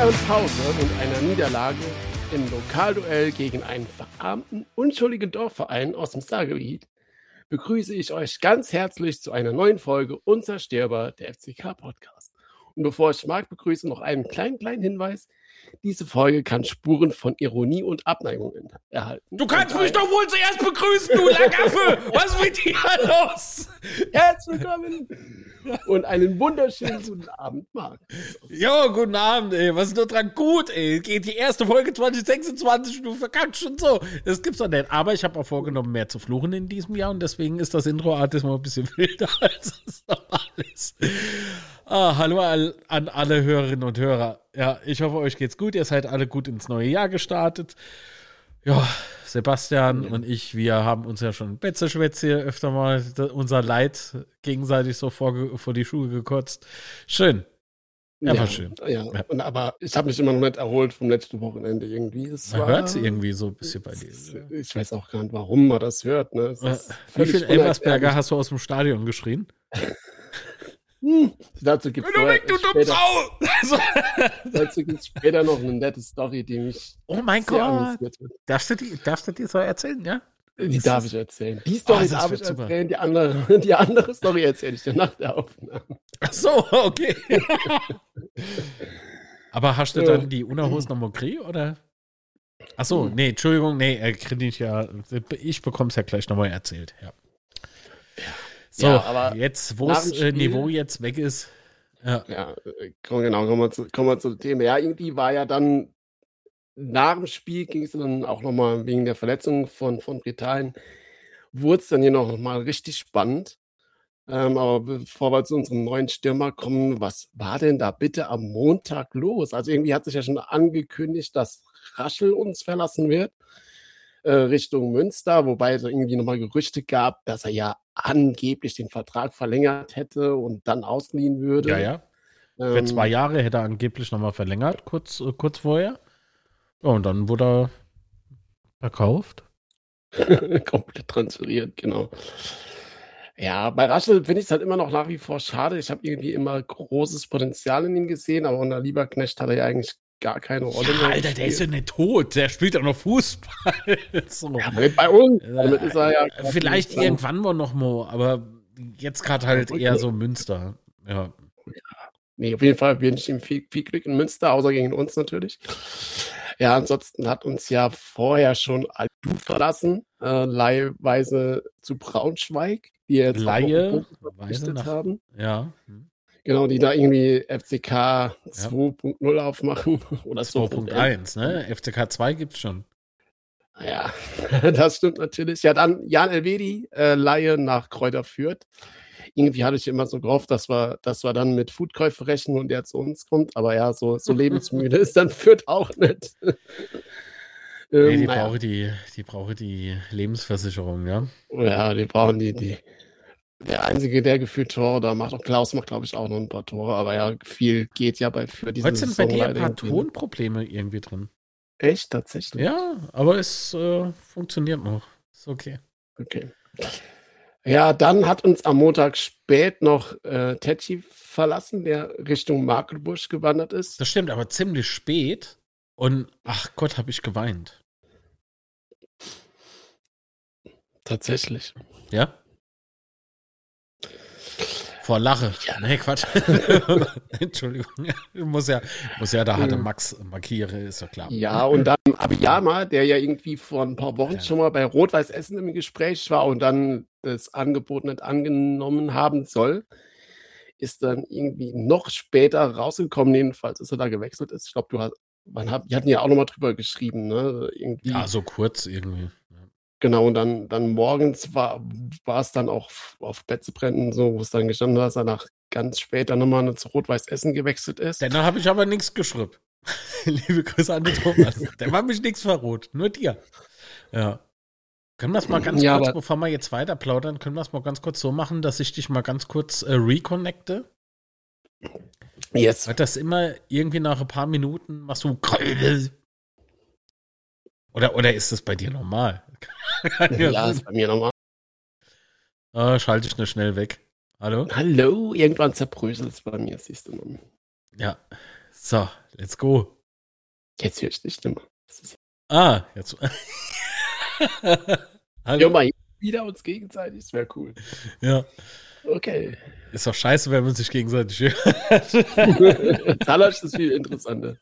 langen Pause und einer Niederlage im Lokalduell gegen einen verarmten, unschuldigen Dorfverein aus dem Saargebiet begrüße ich euch ganz herzlich zu einer neuen Folge Unzerstörbar, der FCK-Podcast. Und bevor ich Marc begrüße, noch einen kleinen Hinweis. Diese Folge kann Spuren von Ironie und Abneigung erhalten. Du kannst mich doch wohl zuerst begrüßen, du Lackaffe! Was ist mit dir los? Herzlich willkommen und einen wunderschönen guten Abend, Marc. Jo, guten Abend, ey. Was ist da dran gut, ey? Geht die erste Folge 2026, du verkackst schon so. Das gibt's doch nicht. Aber ich habe auch vorgenommen, mehr zu fluchen in diesem Jahr und deswegen ist das Intro-Art diesmal ein bisschen wilder als das normal ist. Hallo an alle Hörerinnen und Hörer. Ja, ich hoffe, euch geht's gut. Ihr seid alle gut ins neue Jahr gestartet. Ja, Sebastian und ich, wir haben uns ja schon Betzeschwätz hier öfter mal unser Leid gegenseitig so vor die Schuhe gekotzt. Schön. Ja, war schön. Ja. Aber ich habe mich immer noch nicht erholt vom letzten Wochenende irgendwie. Man hört es irgendwie so ein bisschen bei dir. Ich weiß auch gar nicht, warum man das hört. Ne? Wie viel Elversberger hast du aus dem Stadion geschrien? Dazu gibt es später noch eine nette Story, die mich amüsiert hat. Darfst du die so erzählen, ja? Die darf ich erzählen. Die Story darf ich erzählen, die andere Story erzähle ich dir nach der Aufnahme. Ach so, okay. Aber hast du dann die Unterhosen noch mal gekriegt, oder? Ach so, nee, Entschuldigung, ich bekomme es ja gleich nochmal erzählt, ja. So, ja, aber jetzt, wo das Niveau jetzt weg ist. Ja, genau, kommen wir zu dem Thema. Ja, irgendwie war ja dann nach dem Spiel, ging es dann auch nochmal wegen der Verletzung von Britannien, wurde es dann hier noch mal richtig spannend. Aber bevor wir zu unserem neuen Stürmer kommen, was war denn da bitte am Montag los? Also irgendwie hat sich ja schon angekündigt, dass Raschel uns verlassen wird. Richtung Münster, wobei es irgendwie nochmal Gerüchte gab, dass er ja angeblich den Vertrag verlängert hätte und dann ausgeliehen würde. Ja. Für 2 Jahre hätte er angeblich nochmal verlängert, kurz vorher. Ja, und dann wurde er verkauft. Komplett transferiert, genau. Ja, bei Raschel finde ich es halt immer noch nach wie vor schade. Ich habe irgendwie immer großes Potenzial in ihm gesehen, aber unter Lieberknecht hat er ja eigentlich gar keine Rolle mehr. Alter, der ist ja nicht tot. Der spielt ja noch Fußball. So. Ja, bei uns. Damit ist er ja vielleicht irgendwann noch mal, aber jetzt gerade halt eher so Münster. Ja. Nee, auf jeden Fall wünsche ich ihm viel Glück in Münster, außer gegen uns natürlich. Ja, ansonsten hat uns ja vorher schon Aldu verlassen, leihweise zu Braunschweig, die jetzt verpflichtet haben. Ja. Genau, die da irgendwie FCK 2.0 aufmachen. Oder 2.1, ne? FCK 2 gibt's schon. Ja, das stimmt natürlich. Ja, dann Jan Elvedi, Laie nach Kräuter Fürth. Irgendwie hatte ich immer so gehofft, dass wir dann mit Foodkäufe rechnen und der zu uns kommt. Aber ja, so lebensmüde ist dann Fürth auch nicht. Die brauche die Lebensversicherung, ja? Ja, die brauchen die. Der Einzige, der gefühlt Tore da macht, auch Klaus macht, glaube ich, auch noch ein paar Tore, aber ja, viel geht ja für diese Saison. Heute sind bei dir ein paar Tonprobleme irgendwie drin. Echt? Tatsächlich? Ja, aber es funktioniert noch. Ist okay. Okay. Ja, dann hat uns am Montag spät noch Tetschi verlassen, der Richtung Magdeburg gewandert ist. Das stimmt, aber ziemlich spät und ach Gott, habe ich geweint. Tatsächlich. Ja? Vor Lache. Ja. Nee, Quatsch. Entschuldigung. Muss ja, da hatte Max markiere, ist doch klar. Ja, und dann Abiyama, der ja irgendwie vor ein paar Wochen schon mal bei Rot-Weiß Essen im Gespräch war und dann das Angebot nicht angenommen haben soll, ist dann irgendwie noch später rausgekommen, jedenfalls, dass er da gewechselt ist. Ich glaube, wir hatten ja auch nochmal drüber geschrieben, ne? Irgendwie. Ja, so kurz irgendwie. Genau, und dann morgens war es dann auch auf Betzebrennen so, wo es dann gestanden hat, dass er nach ganz später nochmal zu Rot-Weiß Essen gewechselt ist. Dann habe ich aber nichts geschrieben. Liebe Grüße an den Thomas. Der war mich nichts verrot, nur dir. Ja. Können wir es mal ganz kurz, bevor wir jetzt weiter plaudern, können wir es mal ganz kurz so machen, dass ich dich mal ganz kurz reconnecte? Yes. Weil das immer irgendwie nach ein paar Minuten machst du oder ist das bei dir normal? Ja, ist bei mir normal. Schalte ich nur schnell weg. Hallo? Hallo, irgendwann zerbröselt es bei mir, siehst du nun. Ja, so, let's go. Jetzt höre ich die Stimme. Jetzt. Ja, mal wieder uns gegenseitig, das wäre cool. Ja. Okay. Ist doch scheiße, wenn man sich gegenseitig hört. Talasch ist viel interessanter.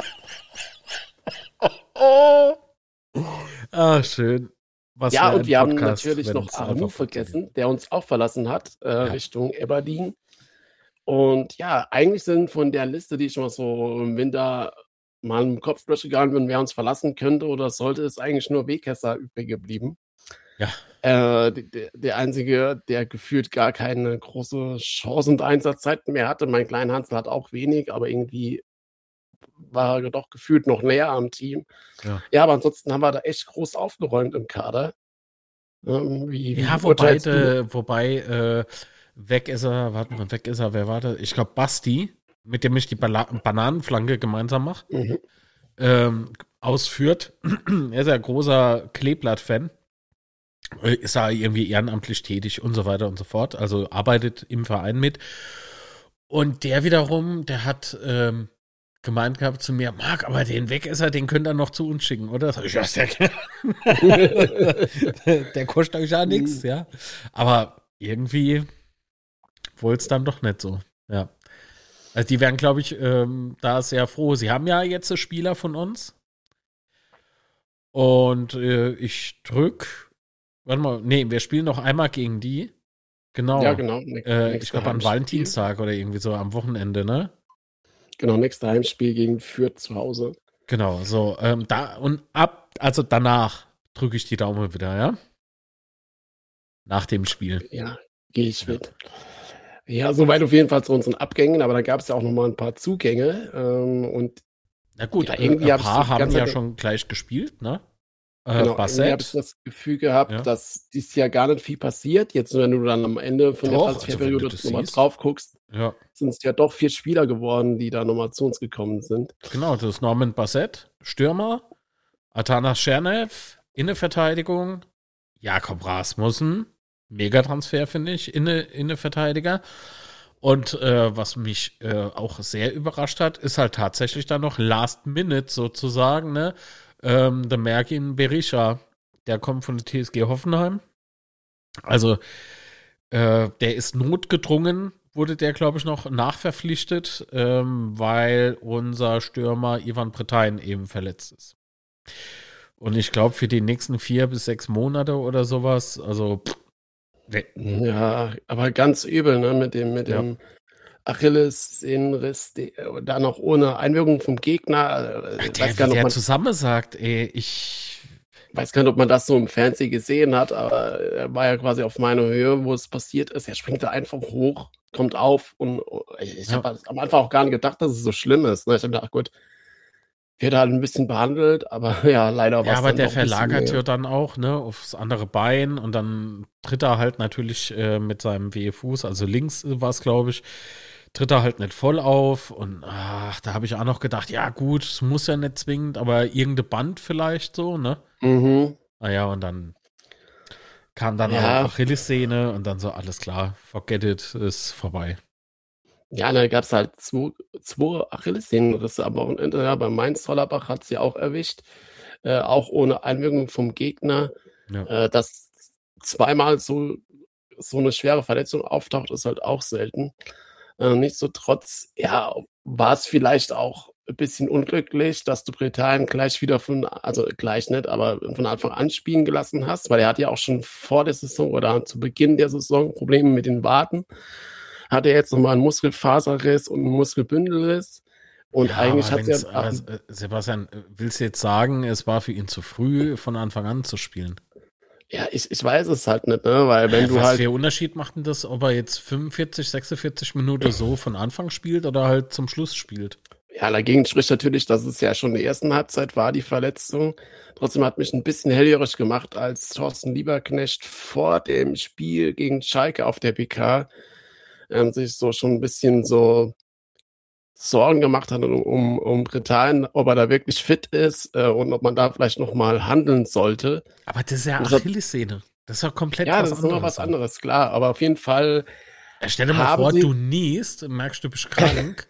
Schön. Was Ja, für und ein wir haben Podcast, natürlich wenn noch es Armu einfach vergessen, der uns auch verlassen hat, Richtung Aberdeen. Und ja, eigentlich sind von der Liste, die ich mal so im Winter mal im Kopf durchgegangen bin, wer uns verlassen könnte oder sollte, ist eigentlich nur Wegkesser übrig geblieben. Ja. Der Einzige, der gefühlt gar keine große Chance und Einsatzzeit mehr hatte. Mein kleiner Hansel hat auch wenig, aber irgendwie war er doch gefühlt noch näher am Team. Ja, aber ansonsten haben wir da echt groß aufgeräumt im Kader. Wobei, weg ist er, wer war das? Ich glaube, Basti, mit dem ich die Bananenflanke gemeinsam mache, ausführt. Er ist ja ein großer Kleeblatt-Fan. Ist da irgendwie ehrenamtlich tätig und so weiter und so fort. Also arbeitet im Verein mit. Und der wiederum, der hat gemeint gehabt zu mir, Marc, aber den Wegesser, den könnt ihr noch zu uns schicken, oder? Das hab ich ja sehr gerne. Der kostet euch ja nichts, ja. Aber irgendwie wollte es dann doch nicht so, ja. Also die wären, glaube ich, da sehr froh. Sie haben ja jetzt einen Spieler von uns. Und ich warte mal, nee, wir spielen noch einmal gegen die. Genau. Ja, genau. Ich glaube am Valentinstag oder irgendwie so am Wochenende, ne? Genau, nächstes Heimspiel gegen Fürth zu Hause. Genau, so. Also danach drücke ich die Daumen wieder, ja? Nach dem Spiel. Ja, gehe ich mit. Ja, soweit auf jeden Fall zu unseren Abgängen, aber da gab es ja auch noch mal ein paar Zugänge. Und na gut, ja, irgendwie ein paar haben ja schon gleich gespielt, ne? Genau, irgendwie habe ich das Gefühl gehabt, dass dieses Jahr gar nicht viel passiert. Jetzt, wenn du dann am Ende von der Transferperiode nochmal drauf guckst, sind es ja doch 4 Spieler geworden, die da nochmal zu uns gekommen sind. Genau, das ist Norman Bassett, Stürmer, Atanas Schernev, Innenverteidigung, Jakob Rasmussen, Megatransfer, finde ich, Innenverteidiger. Und was mich auch sehr überrascht hat, ist halt tatsächlich dann noch Last Minute sozusagen, ne? Der Merkin Berisha, der kommt von der TSG Hoffenheim. Also, der ist notgedrungen, wurde der, glaube ich, noch nachverpflichtet, weil unser Stürmer Ivan Bretain eben verletzt ist. Und ich glaube, für die nächsten 4 bis 6 Monate oder sowas, also. Ja, aber ganz übel, ne, mit dem Achillessehnenriss, da noch ohne Einwirkung vom Gegner. Der zusammensagt, ich weiß gar nicht, ob man das so im Fernsehen gesehen hat, aber er war ja quasi auf meiner Höhe, wo es passiert ist. Er springt da einfach hoch, kommt auf und ich habe am Anfang auch gar nicht gedacht, dass es so schlimm ist. Ne? Ich habe gedacht, gut, wird halt ein bisschen behandelt, aber ja, leider war es. Ja, aber der verlagert ja dann auch, ne, aufs andere Bein und dann tritt er halt natürlich mit seinem Wehefuß, also links war es, glaube ich, tritt er halt nicht voll auf und da habe ich auch noch gedacht, ja gut, es muss ja nicht zwingend, aber irgendein Band vielleicht so, ne? Mhm. Naja, und dann kam dann auch Achillessehne und dann so, alles klar, forget it, ist vorbei. Ja, da gab es halt 2 Achillessehnenrisse am Wochenende. Ja, bei Mainz-Hollerbach hat es ja auch erwischt, auch ohne Einwirkung vom Gegner. Ja. Dass zweimal so eine schwere Verletzung auftaucht, ist halt auch selten. Nichtsdestotrotz, ja, war es vielleicht auch ein bisschen unglücklich, dass du Bretain gleich wieder gleich nicht, aber von Anfang an spielen gelassen hast, weil er hat ja auch schon vor der Saison oder zu Beginn der Saison Probleme mit den Waden. Hat er jetzt nochmal einen Muskelfaserriss und einen Muskelbündelriss. Und ja, eigentlich hat er. Sebastian, willst du jetzt sagen, es war für ihn zu früh, von Anfang an zu spielen? Ja, ich weiß es halt nicht, ne? Weil wenn du was halt. Was für Unterschied macht denn das, ob er jetzt 45, 46 Minuten so von Anfang spielt oder halt zum Schluss spielt? Ja, dagegen spricht natürlich, dass es ja schon in der ersten Halbzeit war, die Verletzung. Trotzdem hat mich ein bisschen hellhörig gemacht, als Thorsten Lieberknecht vor dem Spiel gegen Schalke auf der PK sich so schon ein bisschen so Sorgen gemacht hat um Bretain, ob er da wirklich fit ist und ob man da vielleicht noch mal handeln sollte. Aber das ist ja Achillessehne. Das ist ja komplett was anderes. Ja, das ist noch was anderes, klar. Aber auf jeden Fall stell dir mal vor, du niest, merkst, du bist krank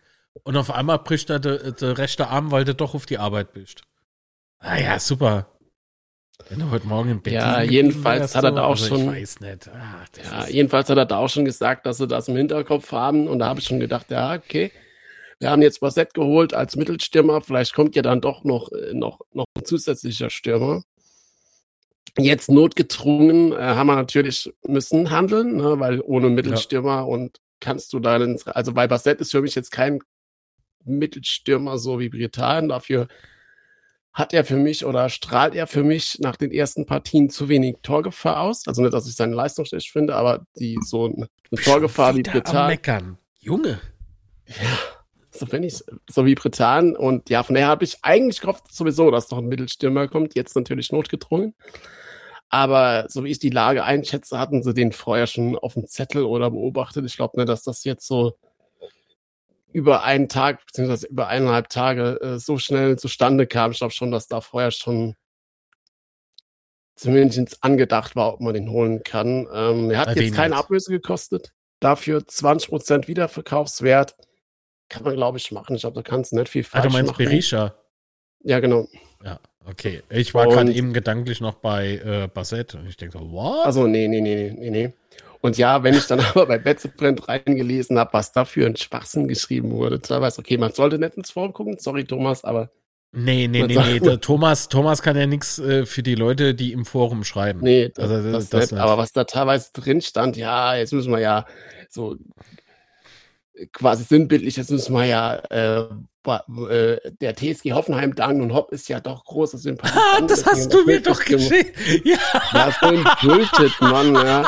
und auf einmal bricht er der rechte Arm, weil du doch auf die Arbeit bist. Ah ja, super. Wenn du heute Morgen im Bett Ja, liegen jedenfalls wärst, hat er so, da auch also schon, ich weiß nicht. jedenfalls hat er da auch schon gesagt, dass sie das im Hinterkopf haben. Und da habe ich schon gedacht, ja, okay, wir haben jetzt Bassett geholt als Mittelstürmer. Vielleicht kommt ja dann doch noch ein zusätzlicher Stürmer. Jetzt notgedrungen haben wir natürlich müssen handeln, ne, weil ohne Mittelstürmer und kannst du da, also bei Bassett ist für mich jetzt kein Mittelstürmer so wie Britannien. Dafür hat er für mich oder strahlt er für mich nach den ersten Partien zu wenig Torgefahr aus. Also nicht, dass ich seine Leistung schlecht finde, aber so eine Torgefahr wie Britannien. Meckern. Junge. Ja, so finde ich so wie Britannien. Und ja, von daher habe ich eigentlich gehofft sowieso, dass noch ein Mittelstürmer kommt. Jetzt natürlich notgedrungen. Aber so wie ich die Lage einschätze, hatten sie den vorher schon auf dem Zettel oder beobachtet. Ich glaube nicht, dass das jetzt so über einen Tag, beziehungsweise über 1,5 Tage so schnell zustande kam. Ich glaube schon, dass da vorher schon zumindest angedacht war, ob man den holen kann. Er hat jetzt keine Ablöse gekostet. Dafür 20% Wiederverkaufswert. Kann man, glaube ich, machen. Ich glaube, da kannst du nicht viel falsch machen. Du meinst Berisha? Ja, genau. Ja, okay. Ich war gerade eben gedanklich noch bei Bassett und ich denke so, what? Also, nee. Und ja, wenn ich dann aber bei Betzebrand reingelesen habe, was da für ein Schwachsinn geschrieben wurde, teilweise, okay, man sollte nicht ins Forum gucken, sorry Thomas, aber Nee. Der Thomas kann ja nichts für die Leute, die im Forum schreiben. Nee, das nicht. Aber was da teilweise drin stand, ja, jetzt müssen wir ja so quasi sinnbildlich, jetzt müssen wir ja der TSG Hoffenheim danken und Hopp ist ja doch großer Sympathisant. Das hast du mir doch geschickt. Ja. Ja, so ein Bullshit, Mann, ja.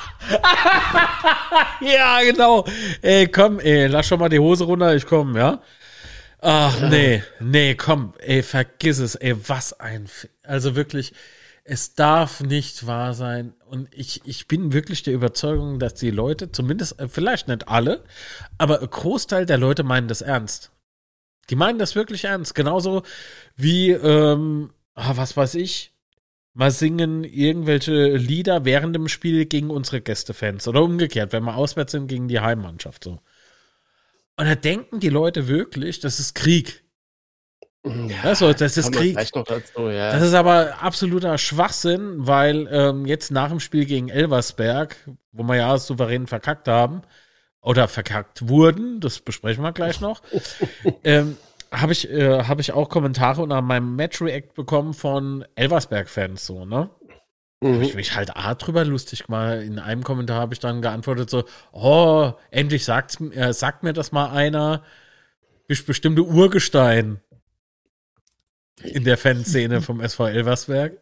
Ja, genau. Ey, komm, lass schon mal die Hose runter, ich komm, ja? Ach, nee, komm, vergiss es, was also wirklich, es darf nicht wahr sein und ich bin wirklich der Überzeugung, dass die Leute, zumindest, vielleicht nicht alle, aber ein Großteil der Leute meinen das ernst. Die meinen das wirklich ernst, genauso wie, was weiß ich, mal singen irgendwelche Lieder während dem Spiel gegen unsere Gästefans oder umgekehrt, wenn wir auswärts sind gegen die Heimmannschaft, so. Und da denken die Leute wirklich, das ist Krieg. Ja, also, das ist Krieg. Dazu, ja. Das ist aber absoluter Schwachsinn, weil jetzt nach dem Spiel gegen Elversberg, wo wir ja souverän verkackt haben, oder verkackt wurden, das besprechen wir gleich noch, habe ich auch Kommentare unter meinem Match-React bekommen von Elversberg-Fans, so, ne? Habe ich mich halt drüber lustig gemacht. In einem Kommentar habe ich dann geantwortet so, oh, endlich sagt mir das mal einer, bist bestimmte Urgestein in der Fanszene vom SV Elversberg.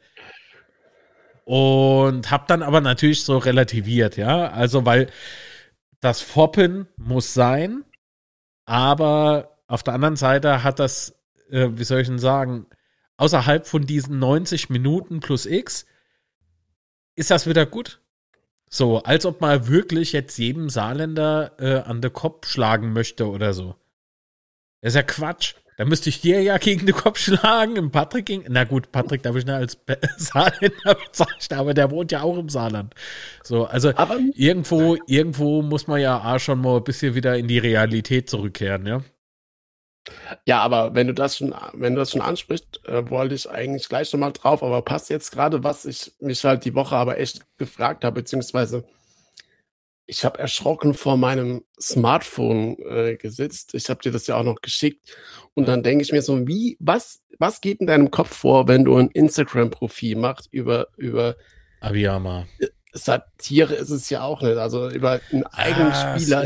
Und habe dann aber natürlich so relativiert, ja, also weil das Foppen muss sein, aber auf der anderen Seite hat das, wie soll ich denn sagen, außerhalb von diesen 90 Minuten plus X ist das wieder gut. So, als ob man wirklich jetzt jedem Saarländer an den Kopf schlagen möchte oder so. Das ist ja Quatsch. Da müsste ich dir ja gegen den Kopf schlagen, im Patrick gegen. Na gut, Patrick darf ich nicht als Saarländer bezeichnen, aber der wohnt ja auch im Saarland. So, also aber irgendwo muss man ja auch schon mal ein bisschen wieder in die Realität zurückkehren, ja. Ja, aber wenn du das schon ansprichst, wollte ich eigentlich gleich nochmal drauf, aber passt jetzt gerade, was ich mich halt die Woche aber echt gefragt habe, beziehungsweise ich habe erschrocken vor meinem Smartphone gesitzt. Ich habe dir das ja auch noch geschickt und dann denke ich mir so, was geht in deinem Kopf vor, wenn du ein Instagram-Profil machst über Abiyama. Satire ist es ja auch nicht, also über einen eigenen Spieler.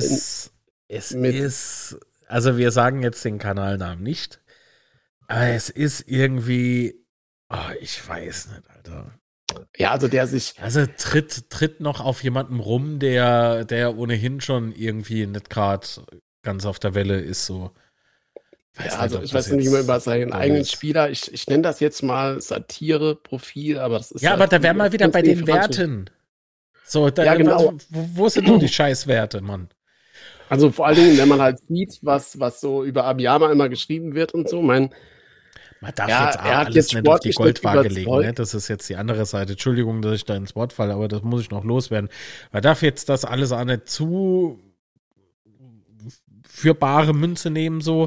Also wir sagen jetzt den Kanalnamen nicht, aber es ist irgendwie, ich weiß nicht, Alter. Ja, also der sich... Also tritt noch auf jemanden rum, der ohnehin schon irgendwie nicht gerade ganz auf der Welle ist, so. Ich weiß nicht mehr über seinen eigenen Spieler. Ich nenne das jetzt mal Satire-Profil, aber das ist... Ja, aber da wären wir wieder bei den Werten. So, ja, genau. Wo sind denn die Scheißwerte, Mann? Also vor allen Dingen, wenn man halt sieht, was so über Abiyama immer geschrieben wird und so, man darf jetzt alles nicht auf die Goldwaage legen, ne? Das ist jetzt die andere Seite. Entschuldigung, dass ich da ins Wort falle, aber das muss ich noch loswerden. Man darf jetzt das alles auch nicht zu für bare Münze nehmen, so.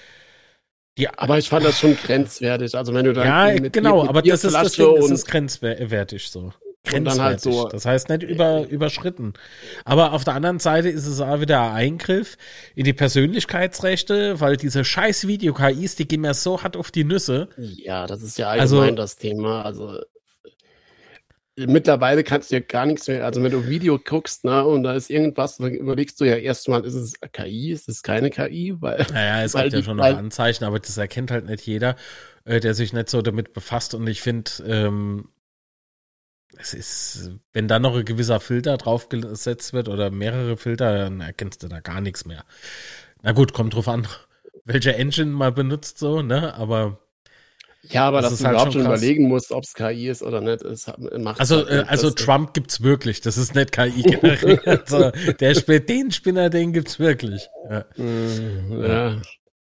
Aber ich fand das schon grenzwertig. Also wenn du dann Ja, mit genau, mit aber das ist das Bierflasche Ding, es und, ist grenzwertig so. und dann halt Grenzwertig. so, Das heißt nicht überschritten. Aber auf der anderen Seite ist es auch wieder ein Eingriff in die Persönlichkeitsrechte, weil diese scheiß Video-KIs, die gehen mir so hart auf die Nüsse. ja, das ist ja Also, allgemein das Thema. Also mittlerweile kannst du ja gar nichts mehr, also wenn du ein Video guckst, ne, und da ist irgendwas, dann überlegst du ja erstmal, ist es KI, ist es keine KI, weil, naja, es weil gibt ja die, schon noch Anzeichen, aber das erkennt halt nicht jeder, der sich nicht so damit befasst. Und ich finde, es ist, wenn da noch ein gewisser Filter draufgesetzt wird oder mehrere Filter, dann erkennst du da gar nichts mehr. Na gut, kommt drauf an, welche Engine man benutzt, so, ne? Aber ja, aber das dass ist du halt überhaupt schon schon krass. überlegen musst, ob es KI ist oder nicht, macht Also, halt nicht also das. Trump gibt's wirklich, das ist nicht KI generiert. Also, den Spinner, den gibt's wirklich. Ja. Ja.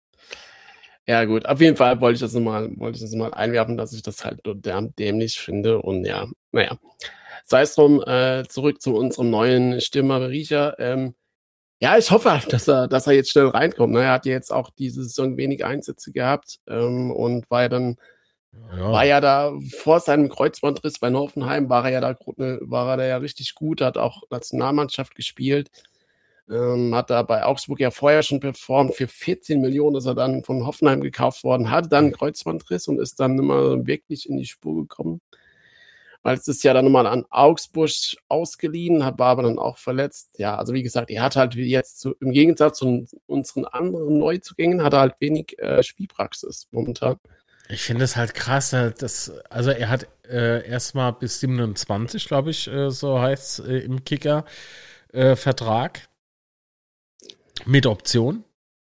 Ja, gut. Auf jeden Fall wollte ich das nochmal einwerfen, dass ich das halt dämlich finde. Und ja, naja. Sei es drum, zurück zu unserem neuen Stürmer Berisha. Ja, ich hoffe halt, dass er jetzt schnell reinkommt. Ne? Er hat ja jetzt auch diese Saison wenig Einsätze gehabt und war ja da vor seinem Kreuzbandriss bei Hoffenheim, war er da ja richtig gut, hat auch Nationalmannschaft gespielt. Hat da bei Augsburg ja vorher schon performt. Für 14 Millionen ist er dann von Hoffenheim gekauft worden, hatte dann einen Kreuzbandriss und ist dann immer wirklich in die Spur gekommen. Weil es ist ja dann nochmal an Augsburg ausgeliehen, war aber dann auch verletzt. Ja, also wie gesagt, er hat halt jetzt im Gegensatz zu unseren anderen Neuzugängen, hat er halt wenig Spielpraxis momentan. Ich finde es halt krass, also er hat erstmal bis 27, glaube ich, so heißt im Kicker, Vertrag mit Option.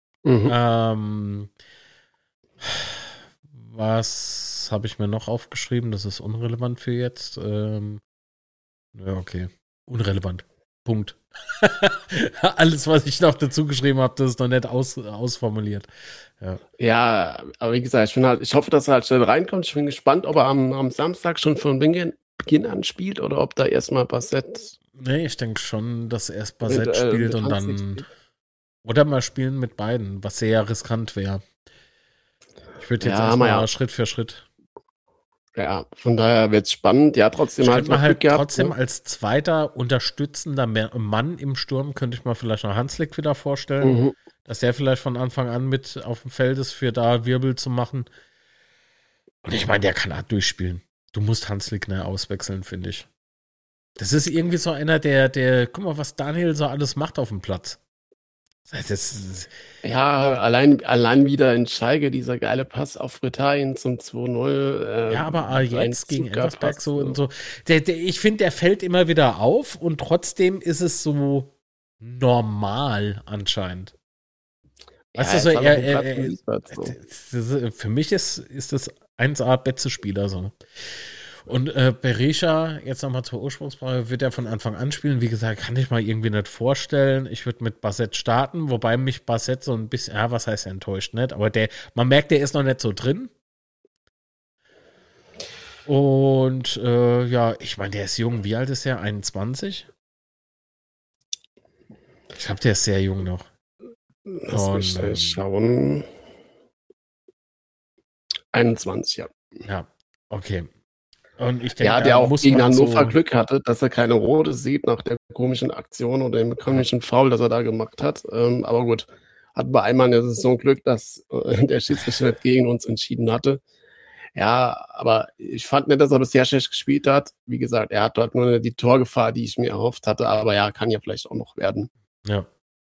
Was habe ich mir noch aufgeschrieben? Das ist unrelevant für jetzt. Ja, okay. Unrelevant. Punkt. Alles, was ich noch dazu geschrieben habe, das ist noch nicht ausformuliert. Ja, aber wie gesagt, ich hoffe, dass er halt schnell reinkommt. Ich bin gespannt, ob er am Samstag schon von Beginn an spielt oder ob da erstmal Bassett. Nee, ich denke schon, dass er erst Bassett spielt und dann. Oder mal spielen mit beiden, was sehr riskant wäre. Ich würde jetzt erstmal Schritt für Schritt. Ja, von daher wird es spannend. Ja, trotzdem halt mal Glück gehabt. Trotzdem als zweiter unterstützender Mann im Sturm könnte ich mir vielleicht noch Hanslik wieder vorstellen, dass der vielleicht von Anfang an mit auf dem Feld ist, für da Wirbel zu machen. Und ich meine, der kann auch durchspielen. Du musst Hanslik ne auswechseln, finde ich. Das ist irgendwie so einer, der, guck mal, was Daniel so alles macht auf dem Platz. Ja, allein wieder in Schalke, dieser geile Pass auf Britannien zum 2-0. Ja, aber jetzt gegen Elversberg so und so. Ich finde, der fällt immer wieder auf und trotzdem ist es so normal anscheinend. Weißt du, für mich ist das 1A Betze-Spieler so. Und Berisha, jetzt nochmal zur Ursprungsfrage, wird er von Anfang an spielen? Wie gesagt, kann ich mal irgendwie nicht vorstellen. Ich würde mit Bassett starten, wobei mich Bassett so ein bisschen, ja, was heißt enttäuscht, nicht? Aber man merkt, der ist noch nicht so drin. Und ja, ich meine, der ist jung. Wie alt ist der? 21? Ich glaube, der ist sehr jung noch. Lass mich schauen. 21, ja. Ja, okay. Und ich denke, ja, der auch gegen Hannover Glück hatte, dass er keine rote sieht nach der komischen Aktion oder dem komischen Foul, das er da gemacht hat. Aber gut, hatten wir einmal in der Saison Glück, dass der Schiedsrichter nicht gegen uns entschieden hatte. Ja, aber ich fand nicht, dass er bisher schlecht gespielt hat. Wie gesagt, er hat dort nur die Torgefahr, die ich mir erhofft hatte. Aber ja, kann ja vielleicht auch noch werden. Ja.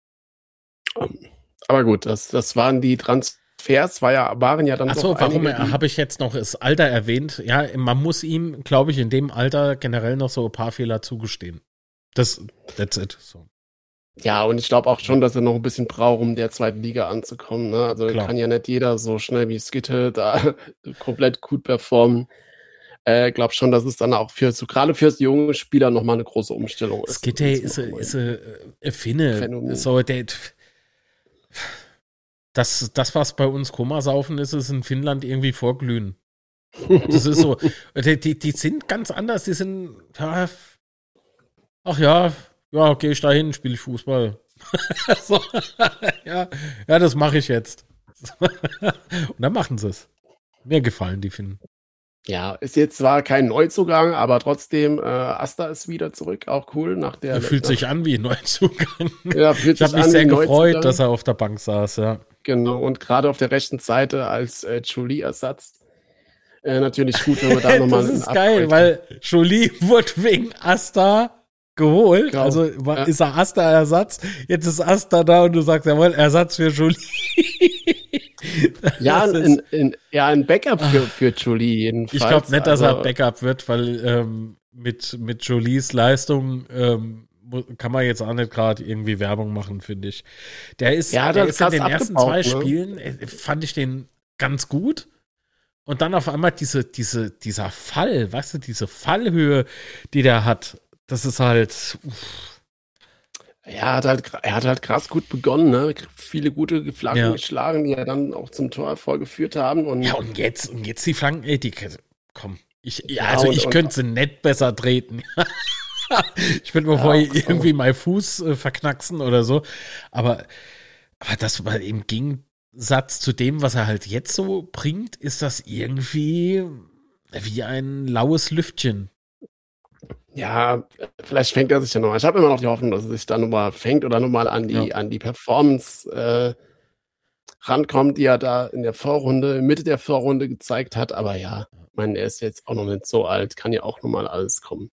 Aber gut, das waren die Transfers, waren ja dann. Achso, warum habe ich jetzt noch das Alter erwähnt? Ja, man muss ihm, glaube ich, in dem Alter generell noch so ein paar Fehler zugestehen. That's it. So. Ja, und ich glaube auch schon, dass er noch ein bisschen braucht, um der zweiten Liga anzukommen. Ne? Also kann ja nicht jeder so schnell wie Skitte da komplett gut performen. Glaube schon, dass es dann auch gerade für die jungen Spieler nochmal eine große Umstellung ist. Skitte ist ein Finne. So, das, was bei uns Komasaufen ist in Finnland irgendwie vorglühen. Das ist so. Die sind ganz anders. Die sind, ach ja, gehe ich da hin, spiele ich Fußball. So, ja, ja, das mache ich jetzt. Und dann machen sie es. Mir gefallen die Finnen. Ja, ist jetzt zwar kein Neuzugang, aber trotzdem, Asta ist wieder zurück, auch cool nach der Er fühlt sich an wie ein Neuzugang. ja, fühlt Ich habe sich mich an sehr wie gefreut, Neuzugang. dass er auf der Bank saß, ja. Genau, und gerade auf der rechten Seite als, Jolie-Ersatz, natürlich gut, wenn man da noch mal Das 'n ist geil, Upgrade weil Jolie wurde wegen Asta geholt. Genau, Also ja. ist er Asta-Ersatz. Jetzt ist Asta da und du sagst, jawohl, Ersatz für Jolie. Ja, Das ist- ein Backup für Jolie jedenfalls. Ich glaube nicht, dass er Also, Backup wird, weil mit Jolies Leistung kann man jetzt auch nicht gerade irgendwie Werbung machen, finde ich. Der ist, Ja, der das ist in krass den ersten abgebaut, zwei ne? Spielen, fand ich den ganz gut. Und dann auf einmal dieser Fall, weißt du, diese Fallhöhe, die der hat, das ist halt, er hat halt krass gut begonnen, ne? Viele gute Flanken Ja. geschlagen, die ja dann auch zum Torerfolg geführt haben und ja, und jetzt die Flanken, ey, komm, ich Ja, und könnte sie nicht besser treten. Ich würde mir vorher irgendwie meinen Fuß verknacksen oder so. Aber das war im Gegensatz zu dem, was er halt jetzt so bringt, ist das irgendwie wie ein laues Lüftchen. ja, vielleicht fängt er sich ja noch mal. Ich habe immer noch die Hoffnung, dass er sich da noch mal fängt oder noch mal an die Performance, rankommt, die er da in der Vorrunde Mitte der Vorrunde gezeigt hat. Aber ja, ich meine, er ist jetzt auch noch nicht so alt, kann ja auch noch mal alles kommen.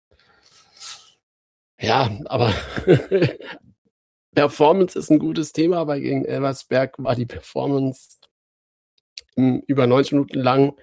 Ja, aber Performance ist 'n gutes Thema, weil gegen Elversberg war die Performance, über 90 Minuten lang,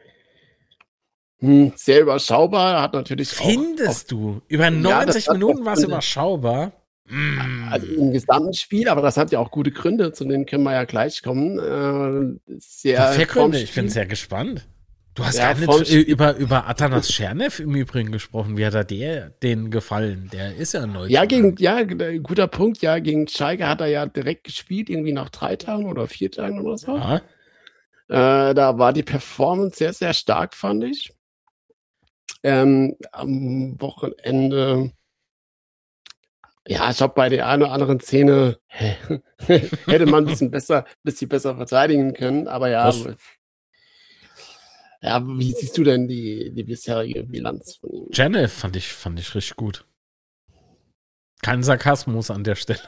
sehr überschaubar. Hat natürlich auch Findest du? Über Ja, das 90 hat Minuten auch war es Gründe. überschaubar. Also im gesamten Spiel, aber das hat ja auch gute Gründe, zu denen können wir ja gleich kommen. Sehr Was für vorm Gründe? Ich bin Spiel sehr gespannt. Du hast Ja, gar vorm nicht Spiel. über Atanas Tschernev im Übrigen gesprochen. Wie hat er den gefallen? Der ist ja neu. Guter Punkt. Ja, gegen Schalke hat er ja direkt gespielt, irgendwie nach 3 Tagen oder 4 Tagen oder so. Ja. Da war die Performance sehr, sehr stark, fand ich. Am Wochenende ja, ich glaube, bei der einen oder anderen Szene hätte man 'n bisschen besser verteidigen können, aber ja. Was? Ja, wie siehst du denn die bisherige Bilanz von ihm? Tschernev fand ich richtig gut. Kein Sarkasmus an der Stelle.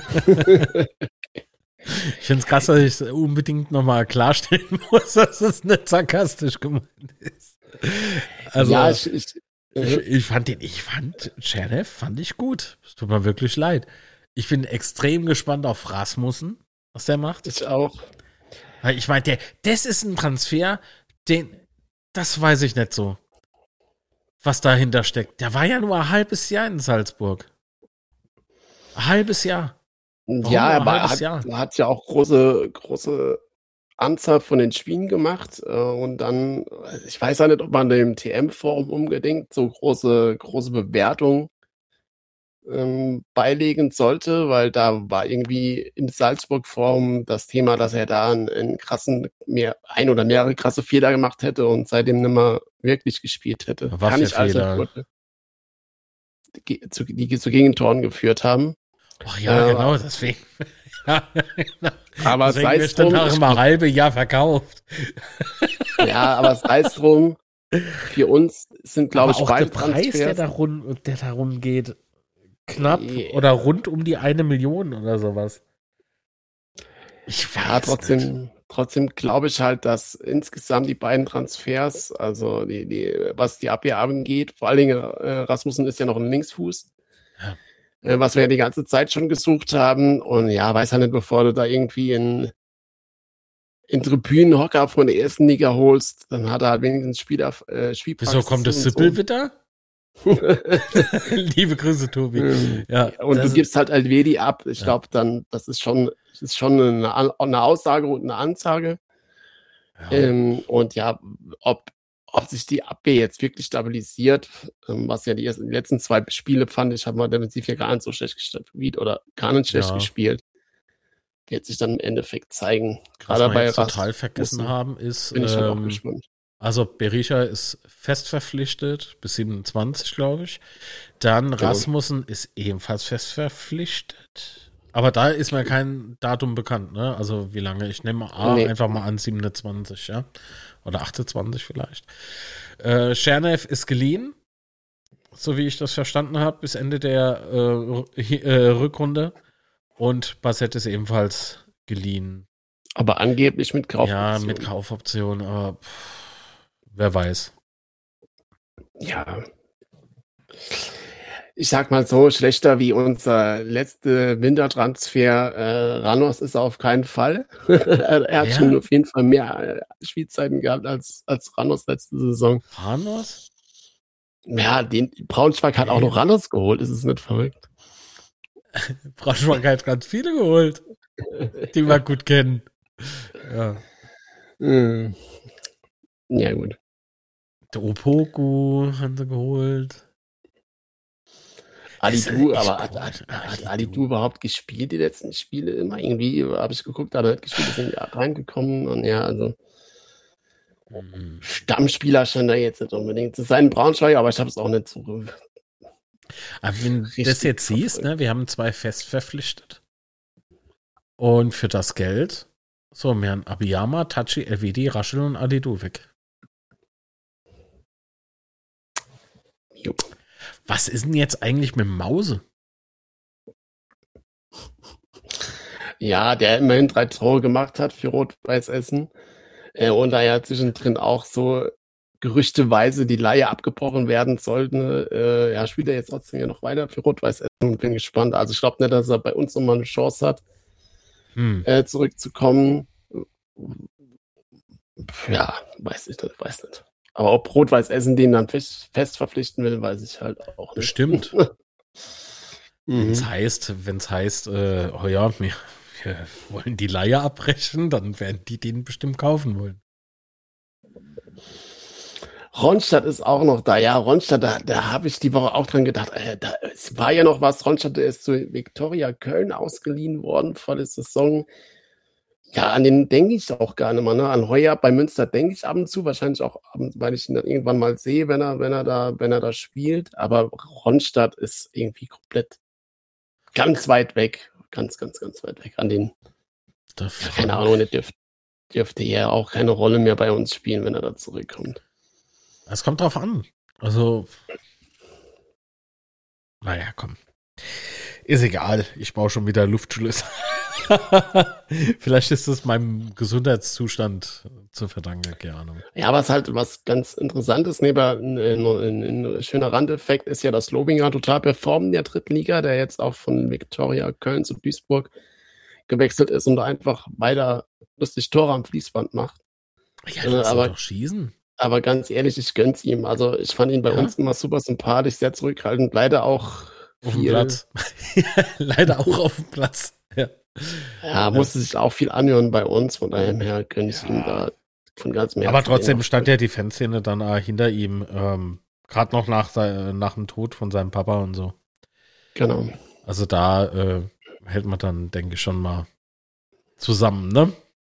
Ich finde es krass, dass ich unbedingt nochmal klarstellen muss, dass es nicht sarkastisch gemeint ist. Also, Ja, ich fand Tschernev fand ich gut. Es tut mir wirklich leid. Ich bin extrem gespannt auf Rasmussen, was der macht. ich auch. Weil ich meine, das ist ein Transfer, das weiß ich nicht so, was dahinter steckt. Der war ja nur ein halbes Jahr in Salzburg. Ein halbes Jahr. Warum Ja, nur ein aber halbes Jahr? er hat ja auch große Anzahl von den Spielen gemacht, und dann ich weiß ja nicht, ob man dem TM-Forum unbedingt so große Bewertung, beilegen sollte, weil da war irgendwie im Salzburg-Forum das Thema, dass er da einen krassen ein oder mehrere krasse Fehler gemacht hätte und seitdem nimmer wirklich gespielt hätte. Was Kann für ich also Fehler? die zu Gegentoren geführt haben. Ach ja, Äh, genau, deswegen. Ja, genau. Aber Deswegen sei wird es dann drum, nach einem halben Jahr verkauft. ja, aber sei es drum, für uns sind, glaube ich, Aber auch der beide Preis, der Transfers. darum geht, knapp Ja. oder rund um die 1 Million oder sowas. Ich Ja, weiß nicht. trotzdem glaube ich halt, dass insgesamt die beiden Transfers, also was die Abwehr angeht, vor allen Dingen Rasmussen ist ja noch ein Linksfuß, was wir ja die ganze Zeit schon gesucht haben. Und ja, weiß ja nicht, bevor du da irgendwie in Tribünenhocker von der ersten Liga holst, dann hat er halt wenigstens Spielpraxis. Wieso kommt das und so. Sippelwitter? Liebe Grüße, Tobi. Ja, Und du gibst halt Elvedi ab. Ich Ja. glaube dann, das ist schon eine Aussage und eine Ansage. Ja. Und ja, ob sich die Abwehr jetzt wirklich stabilisiert, was ja die letzten 2 Spiele fand ich, haben wir defensiv ja gar nicht so schlecht gespielt oder gar nicht schlecht Ja. gespielt. Wird sich dann im Endeffekt zeigen. Was Gerade wir bei jetzt total vergessen haben, ist, bin ich halt auch gespannt. also Berisha ist fest verpflichtet, bis 27, glaube ich. Dann Genau. Rasmussen ist ebenfalls fest verpflichtet. Aber da ist mir kein Datum bekannt, ne? Also wie lange? Ich nehme einfach mal an 27, ja? Oder 28 vielleicht. Tschernev ist geliehen, so wie ich das verstanden habe, bis Ende der Rückrunde. Und Bassett ist ebenfalls geliehen. Aber angeblich mit Kaufoption. Ja, mit Kaufoption, aber wer weiß. Ja. Ich sag mal so, schlechter wie unser letzter Wintertransfer Ramos ist er auf keinen Fall. Er hat schon auf jeden Fall mehr Spielzeiten gehabt als Ramos letzte Saison. Ramos? Ja, Braunschweig hat auch noch Ramos geholt, ist es nicht verrückt? Braunschweig hat ganz viele geholt, die wir gut kennen. Ja. Ja, gut. Der Opoku haben sie geholt. Alidu, aber hat Alidu überhaupt gespielt, die letzten Spiele? Immer irgendwie, habe ich geguckt, hat er nicht gespielt, ist irgendwie reingekommen. Und ja, also Stammspieler scheint er jetzt nicht unbedingt zu sein, Braunschweig, aber ich habe es auch nicht so. Aber wenn du das jetzt siehst, ne, wir haben 2 fest verpflichtet. Und für das Geld, so, wir haben Abiyama, Tachi, Elvedi, Raschel und Alidu weg. Jupp. Was ist denn jetzt eigentlich mit dem Mause? Ja, der immerhin 3 Tore gemacht hat für Rot-Weiß Essen. Und da ja zwischendrin auch so gerüchteweise die Leihe abgebrochen werden sollte, ja, spielt er jetzt trotzdem ja noch weiter für Rot-Weiß Essen und bin gespannt. Also ich glaube nicht, dass er bei uns nochmal eine Chance hat, zurückzukommen. Ja, weiß nicht. Aber ob Rot-Weiß Essen den dann fest verpflichten will, weiß ich halt auch nicht. Bestimmt. Wenn es heißt, oh ja, wir wollen die Leihe abbrechen, dann werden die den bestimmt kaufen wollen. Ronstadt ist auch noch da. Ja, Ronstadt, da habe ich die Woche auch dran gedacht. Es war ja noch was. Ronstadt ist zu Viktoria Köln ausgeliehen worden vor der Saison. Ja, an den denke ich auch gar nicht mehr. Ne? An Heuer bei Münster denke ich ab und zu, wahrscheinlich auch, weil ich ihn dann irgendwann mal sehe, wenn er da spielt. Aber Ronstadt ist irgendwie komplett ganz weit weg. Ganz weit weg. An den, keine Ahnung, der dürfte ja auch keine Rolle mehr bei uns spielen, wenn er da zurückkommt. Es kommt drauf an. Also, naja, komm. Ist egal. Ich baue schon wieder Luftschlösser. Vielleicht ist es meinem Gesundheitszustand zu verdanken, keine Ahnung. Ja, was ganz Interessantes, ein schöner Randeffekt ist ja, dass Lobinger total performt in der dritten Liga, der jetzt auch von Viktoria Köln zu Duisburg gewechselt ist und einfach weiter lustig Tore am Fließband macht. Ja, das soll doch schießen. Aber ganz ehrlich, ich gönn's ihm. Also ich fand ihn bei uns immer super sympathisch, sehr zurückhaltend, leider auch auf dem Platz. Leider auch auf dem Platz. Ja, musste sich auch viel anhören bei uns, von daher könnte ich ihm da von ganzem Herzen. Aber trotzdem stand ja die Fanszene dann hinter ihm, gerade noch nach dem Tod von seinem Papa und so. Genau. Also da hält man dann, denke ich, schon mal zusammen, ne?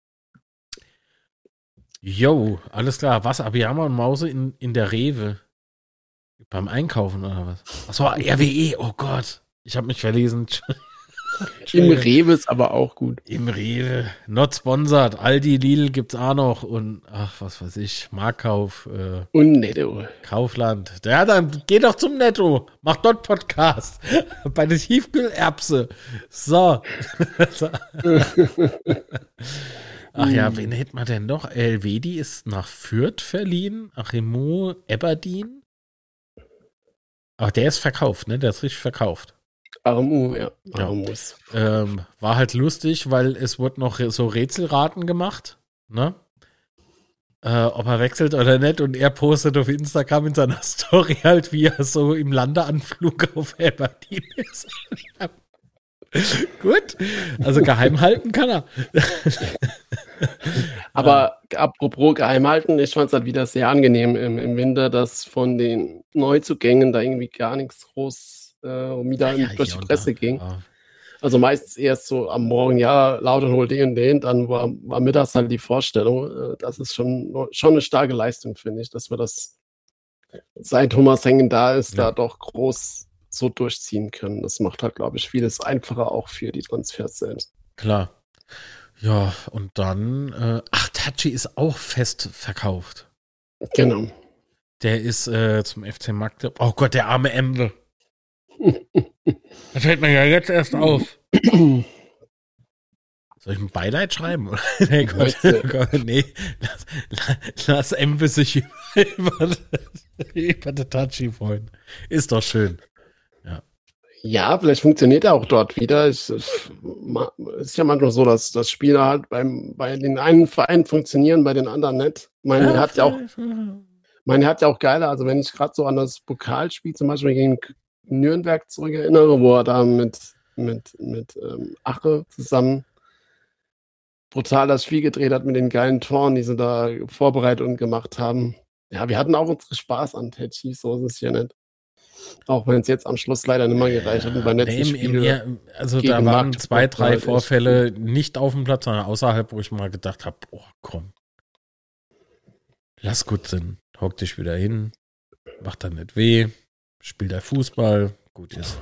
Jo, alles klar. Was, Abiyama und Mause in der Rewe? Beim Einkaufen oder was? Achso, RWE, oh Gott. Ich habe mich verlesen. Im Rewe ist aber auch gut. Im Rewe. Not sponsored. Aldi, Lidl gibt's auch noch. Und, ach, was weiß ich, Marktkauf. Und Netto. Kaufland. Ja, dann geh doch zum Netto. Mach dort Podcast. Bei der Tiefkühlerbse. So. Ach ja, wen hätten wir denn noch? Elvedi ist nach Fürth verliehen. Achimo, Aberdeen. Aber der ist verkauft, ne? Der ist richtig verkauft. Aramu, ja. Aramus. War halt lustig, weil es wurde noch so Rätselraten gemacht, ne? Ob er wechselt oder nicht. Und er postet auf Instagram in seiner Story halt, wie er so im Landeanflug auf Aberdeen ist. Gut. Also geheim halten kann er. Aber apropos geheim halten, ich fand es halt wieder sehr angenehm im Winter, dass von den Neuzugängen da irgendwie gar nichts groß wieder durch die Presse ging. Ja. Also meistens erst so am Morgen, ja, Lautern holt den, dann war mittags halt die Vorstellung. Das ist schon eine starke Leistung, finde ich, dass wir das, seit Thomas Hengen da ist, da doch groß so durchziehen können. Das macht halt, glaube ich, vieles einfacher auch für die Transfers selbst. Klar. Ja, und dann, Tachi ist auch fest verkauft. Genau. Der ist zum FC Magdeburg. Oh Gott, der arme Emre. Das fällt mir ja jetzt erst auf. Soll ich ein Beileid schreiben? Nee, Gott, nee. Lass Emre sich über den Tachi freuen. Ist doch schön. Ja, vielleicht funktioniert er auch dort wieder. Es ist ja manchmal so, dass Spieler halt bei den einen Vereinen funktionieren, bei den anderen nicht. Er hat ja auch geile, also wenn ich gerade so an das Pokalspiel zum Beispiel gegen Nürnberg zurückerinnere, wo er da mit Ache zusammen brutal das Spiel gedreht hat mit den geilen Toren, die sie da vorbereitet und gemacht haben. Ja, wir hatten auch unsere Spaß an Tachi, so ist es ja nicht. Auch wenn es jetzt am Schluss leider nicht mehr gereicht hat. Und beim letzten Spiel also da waren 2, 3 Vorfälle nicht auf dem Platz, sondern außerhalb, wo ich mal gedacht habe, oh komm, lass gut sein, hock dich wieder hin, macht dann nicht weh, spielt der Fußball, gut ist.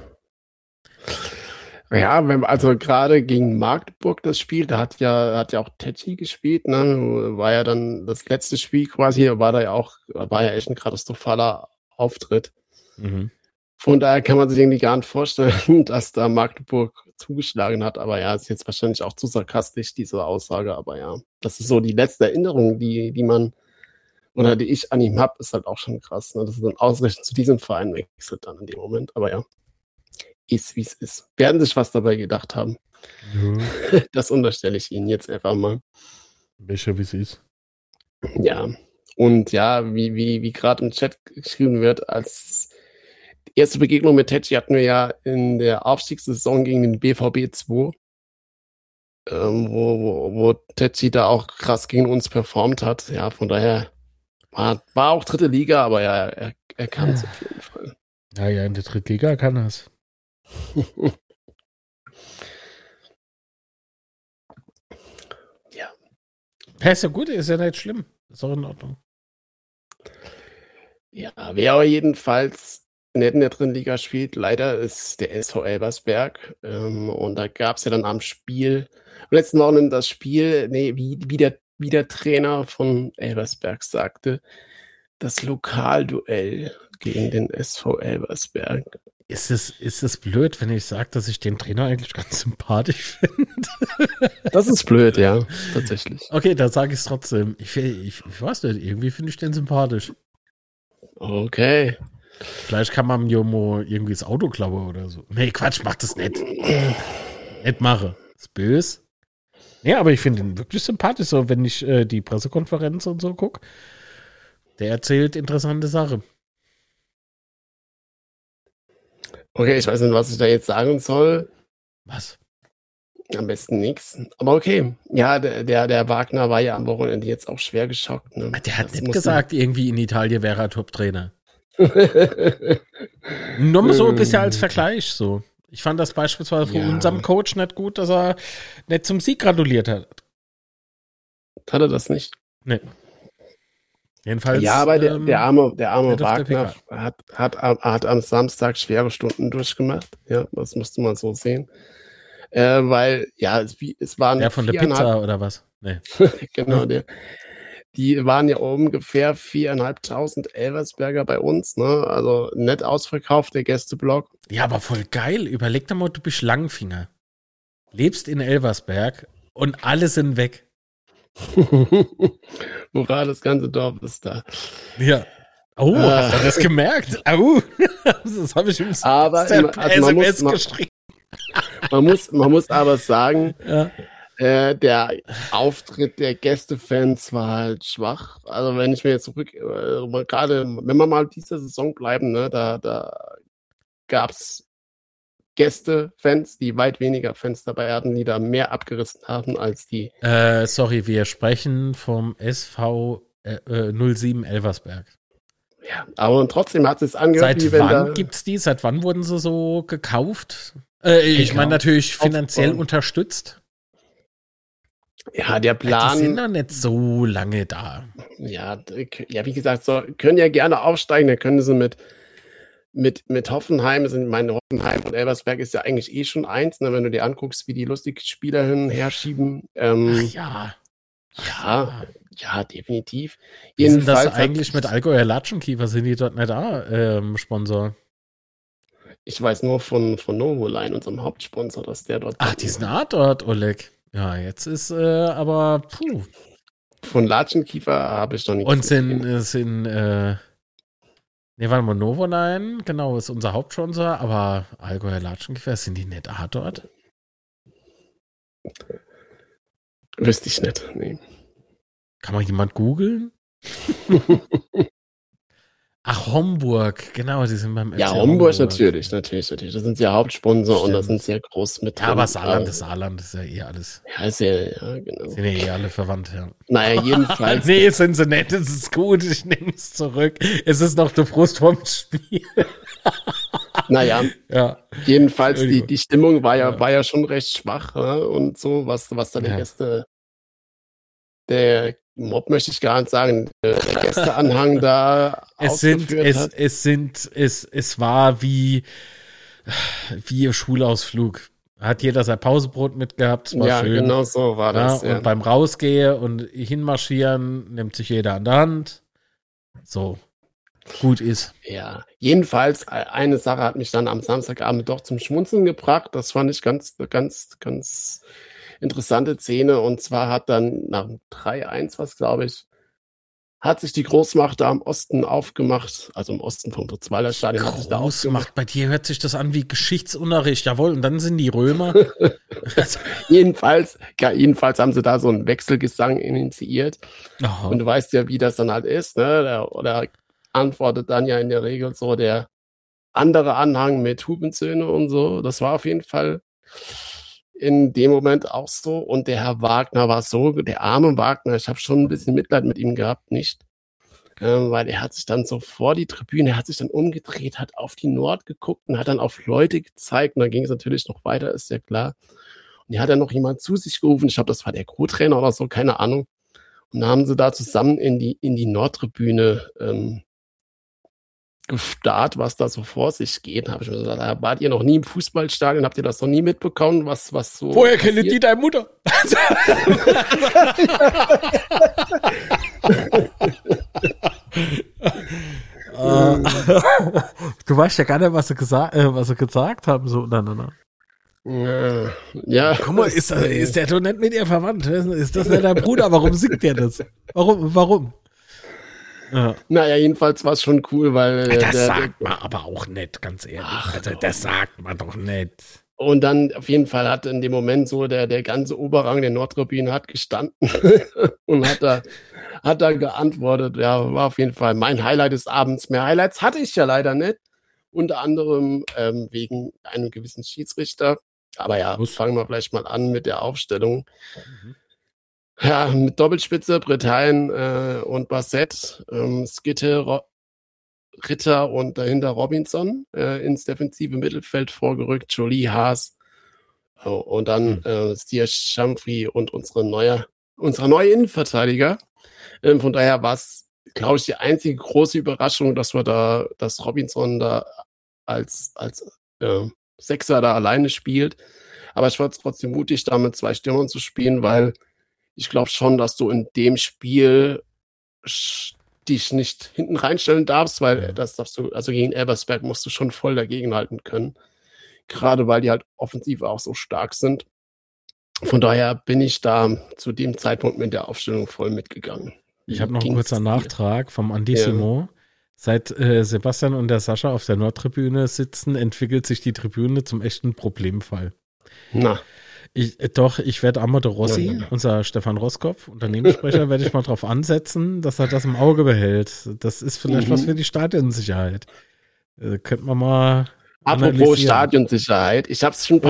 Ja, also gerade gegen Magdeburg das Spiel, da hat ja auch Tachi gespielt, ne? War ja dann das letzte Spiel quasi, war ja echt ein katastrophaler Auftritt. Mhm. Von daher kann man sich irgendwie gar nicht vorstellen, dass da Magdeburg zugeschlagen hat. Aber ja, ist jetzt wahrscheinlich auch zu sarkastisch, diese Aussage. Aber ja, das ist so die letzte Erinnerung, die ich an ihm habe, ist halt auch schon krass. Ne? Dass er dann ausgerechnet zu diesem Verein wechselt dann in dem Moment. Aber ja, ist wie es ist. Werden sich was dabei gedacht haben. Ja. Das unterstelle ich Ihnen jetzt einfach mal. Welcher wie es ist. Ja, und ja, wie gerade im Chat geschrieben wird, als erste Begegnung mit Tachi hatten wir ja in der Aufstiegssaison gegen den BVB 2, wo Tachi da auch krass gegen uns performt hat. Ja, von daher war auch dritte Liga, aber ja, er kann es auf jeden Fall. Ja, in der dritten Liga kann er es. Ja. Ja, ist ja gut, ist ja nicht schlimm. Ist auch in Ordnung. Ja, wer aber jedenfalls nicht in der dritten Liga spielt, leider ist der SV Elversberg. Und da gab es ja dann am letzten Wochenende das Spiel, wie der Trainer von Elversberg sagte, das Lokalduell gegen den SV Elversberg. Ist es blöd, wenn ich sage, dass ich den Trainer eigentlich ganz sympathisch finde? Das ist blöd, ja, tatsächlich. Okay, dann sage ich es trotzdem. Ich weiß nicht, irgendwie finde ich den sympathisch. Okay. Vielleicht kann man Jomo irgendwie das Auto klauen oder so. Nee, Quatsch, mach das nicht. Nicht mache. Ist böse. Nee, aber ich finde ihn wirklich sympathisch, so wenn ich die Pressekonferenz und so gucke. Der erzählt interessante Sachen. Okay, ich weiß nicht, was ich da jetzt sagen soll. Was? Am besten nichts. Aber okay. Ja, der Wagner war ja am Wochenende jetzt auch schwer geschockt. Ne? Der hat nicht gesagt, irgendwie in Italien wäre er Top-Trainer. Nur mal so ein bisschen als Vergleich so. Ich fand das beispielsweise von unserem Coach nicht gut, dass er nicht zum Sieg gratuliert hat. Hat er das nicht? Nee. Jedenfalls. Ja, aber der arme Wagner hat am Samstag schwere Stunden durchgemacht. Ja, das musste man so sehen. Weil, ja, es waren. Der von der Pizza oder was? Nee. Genau, die waren ja ungefähr 4.500 Elversberger bei uns, ne? Also nett ausverkauft, der Gästeblock. Ja, aber voll geil. Überleg dir mal, du bist Langfinger. Lebst in Elversberg und alle sind weg. Hurra, das ganze Dorf ist da. Ja. Oh, hast du das gemerkt? Au. Das habe ich im SMS geschrieben. Man muss aber sagen, der Auftritt der Gästefans war halt schwach. Also wenn ich mir jetzt gerade, wenn wir mal dieser Saison bleiben, ne, da gab es Gästefans, die weit weniger Fans dabei hatten, die da mehr abgerissen haben als die. Sorry, wir sprechen vom SV 07 Elversberg. Ja, aber trotzdem hat es angehört. Seit wann gibt's die? Seit wann wurden sie so gekauft? Ich meine natürlich finanziell unterstützt. Ja, der Plan. Die sind noch nicht so lange da. Ja, wie gesagt, können ja gerne aufsteigen. Da können sie mit Hoffenheim Hoffenheim und Elversberg ist ja eigentlich eh schon eins, ne, wenn du dir anguckst, wie die lustig Spieler hin und her schieben. Ja, definitiv. Wie ist denn das Jedenfalls eigentlich mit Allgäuer Latschenkiefer? Sind die dort nicht Sponsor? Ich weiß nur von Novoline, unserem Hauptsponsor, dass der dort. Ach, die sind dort, Oleg. Ja, jetzt ist aber puh. Von Latschenkiefer habe ich noch nichts gesehen. Und warte mal, Novoline, genau, ist unser Hauptsponsor, aber Allgäuer Latschenkiefer, sind die nicht dort? Wüsste ich nicht, nee. Kann man jemand googeln? Ach, Homburg, genau, die sind beim FC Ja, Homburg natürlich. Das sind ja Hauptsponsor. Stimmt. Und da sind sie ja groß mit drin. Ja, aber Saarland ist ja eh alles. Ja, genau. Sind ja eh alle verwandt, ja. Naja, jedenfalls. Nee, sind sie nicht, das ist gut, ich nehme es zurück. Es ist noch der Frust vom Spiel. Naja, ja. Jedenfalls, die Stimmung war ja schon recht schwach, und so, was da der Mob möchte ich gar nicht sagen, der Gästeanhang da ausgeführt hat. Es war wie ihr Schulausflug. Hat jeder sein Pausebrot mitgehabt, war ja, schön. Genau so war das. Ja. Und beim Rausgehen und hinmarschieren nimmt sich jeder an der Hand. So, gut ist. Ja, jedenfalls, eine Sache hat mich dann am Samstagabend doch zum Schmunzeln gebracht. Das fand ich ganz interessante Szene, und zwar hat dann nach 3-1, was glaube ich, hat sich die Großmacht da im Osten aufgemacht, also im Osten vom Fritz-Walter Stadion. Großmacht, bei dir hört sich das an wie Geschichtsunterricht, jawohl, und dann sind die Römer. jedenfalls haben sie da so einen Wechselgesang initiiert. Aha. Und du weißt ja, wie das dann halt ist, ne? Oder antwortet dann ja in der Regel so der andere Anhang mit Hubenzöne und so. Das war auf jeden Fall in dem Moment auch so. Und der Herr Wagner war so, der arme Wagner, ich habe schon ein bisschen Mitleid mit ihm gehabt, nicht? Weil er hat sich dann so vor die Tribüne, er hat sich dann umgedreht, hat auf die Nord geguckt und hat dann auf Leute gezeigt. Und dann ging es natürlich noch weiter, ist ja klar. Und hier hat er noch jemand zu sich gerufen, ich glaube, das war der Co-Trainer oder so, keine Ahnung. Und dann haben sie da zusammen in die Nordtribüne gestarrt, was da so vor sich geht. Habe ich mir gesagt, wart ihr noch nie im Fußballstadion? Habt ihr das noch nie mitbekommen, was so woher kennt die deine Mutter? Du weißt ja gar nicht, was sie gesagt haben, so untereinander. Ja. Guck mal, ist der doch nicht mit ihr verwandt? Ist das nicht dein Bruder? Warum singt der das? Warum? Ja. Naja, jedenfalls war es schon cool, weil das sagt man aber auch nicht, ganz ehrlich. Das sagt man doch nicht. Und dann auf jeden Fall hat in dem Moment so der ganze Oberrang der Nordtribüne hat gestanden und hat da geantwortet. Ja, war auf jeden Fall mein Highlight des Abends. Mehr Highlights hatte ich ja leider nicht. Unter anderem wegen einem gewissen Schiedsrichter. Aber ja, fangen wir vielleicht mal an mit der Aufstellung. Ja, mit Doppelspitze, Bretein und Bassett, Skitte, Ritter und dahinter Robinson ins defensive Mittelfeld vorgerückt, Jolie, Haas und dann Stier, Champri und unsere neue Innenverteidiger. Von daher war es, glaube ich, die einzige große Überraschung, dass Robinson da als Sechser da alleine spielt. Aber ich war trotzdem mutig, da mit 2 Stürmern zu spielen, weil ich glaube schon, dass du in dem Spiel dich nicht hinten reinstellen darfst, weil das darfst du, also gegen Elversberg musst du schon voll dagegenhalten können. Gerade weil die halt offensiv auch so stark sind. Von daher bin ich da zu dem Zeitpunkt mit der Aufstellung voll mitgegangen. Ich habe noch einen kurzen Nachtrag vom Andissimo. Ja. Seit Sebastian und der Sascha auf der Nordtribüne sitzen, entwickelt sich die Tribüne zum echten Problemfall. Na. Ich werde Amado Rossi, unser Stefan Roskopf, Unternehmenssprecher, werde ich mal drauf ansetzen, dass er das im Auge behält. Das ist vielleicht was für die Stadionsicherheit. Könnte man mal Apropos Stadionsicherheit, ich habe es schon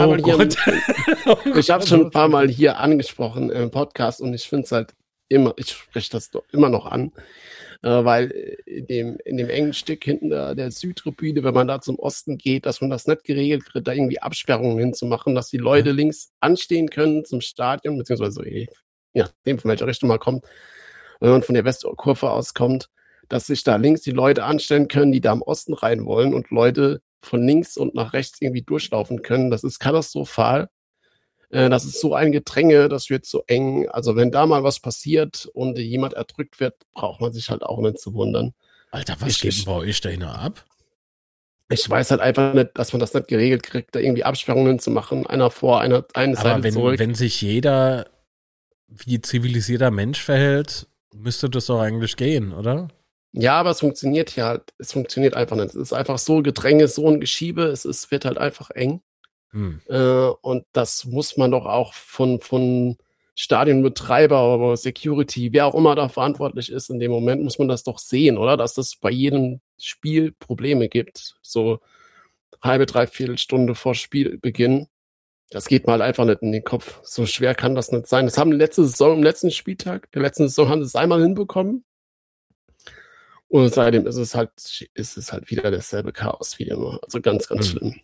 ein paar Mal hier angesprochen im Podcast und ich finde es halt ich spreche das doch immer noch an, weil in dem engen Stück hinten der Südtribüne, wenn man da zum Osten geht, dass man das nicht geregelt kriegt, da irgendwie Absperrungen hinzumachen, dass die Leute links anstehen können zum Stadion, beziehungsweise von welcher Richtung man kommt, wenn man von der Westkurve aus kommt, dass sich da links die Leute anstellen können, die da im Osten rein wollen und Leute von links und nach rechts irgendwie durchlaufen können. Das ist katastrophal. Das ist so ein Gedränge, das wird so eng. Also wenn da mal was passiert und jemand erdrückt wird, braucht man sich halt auch nicht zu wundern. Alter, was geht denn bei euch da hin ab? Ich weiß halt einfach nicht, dass man das nicht geregelt kriegt, da irgendwie Absperrungen zu machen, einer vor, eine Seite zurück. Aber wenn sich jeder wie zivilisierter Mensch verhält, müsste das doch eigentlich gehen, oder? Ja, aber es funktioniert hier halt. Es funktioniert einfach nicht. Es ist einfach so Gedränge, so ein Geschiebe. Wird halt einfach eng. Und das muss man doch auch von Stadionbetreiber oder Security, wer auch immer da verantwortlich ist in dem Moment, muss man das doch sehen, oder? Dass das bei jedem Spiel Probleme gibt. So halbe, dreiviertel Stunde vor Spielbeginn. Das geht mal einfach nicht in den Kopf. So schwer kann das nicht sein. Das haben im letzten Spieltag der letzten Saison haben sie es einmal hinbekommen. Und seitdem ist es halt wieder dasselbe Chaos wie immer. Also ganz, ganz schlimm.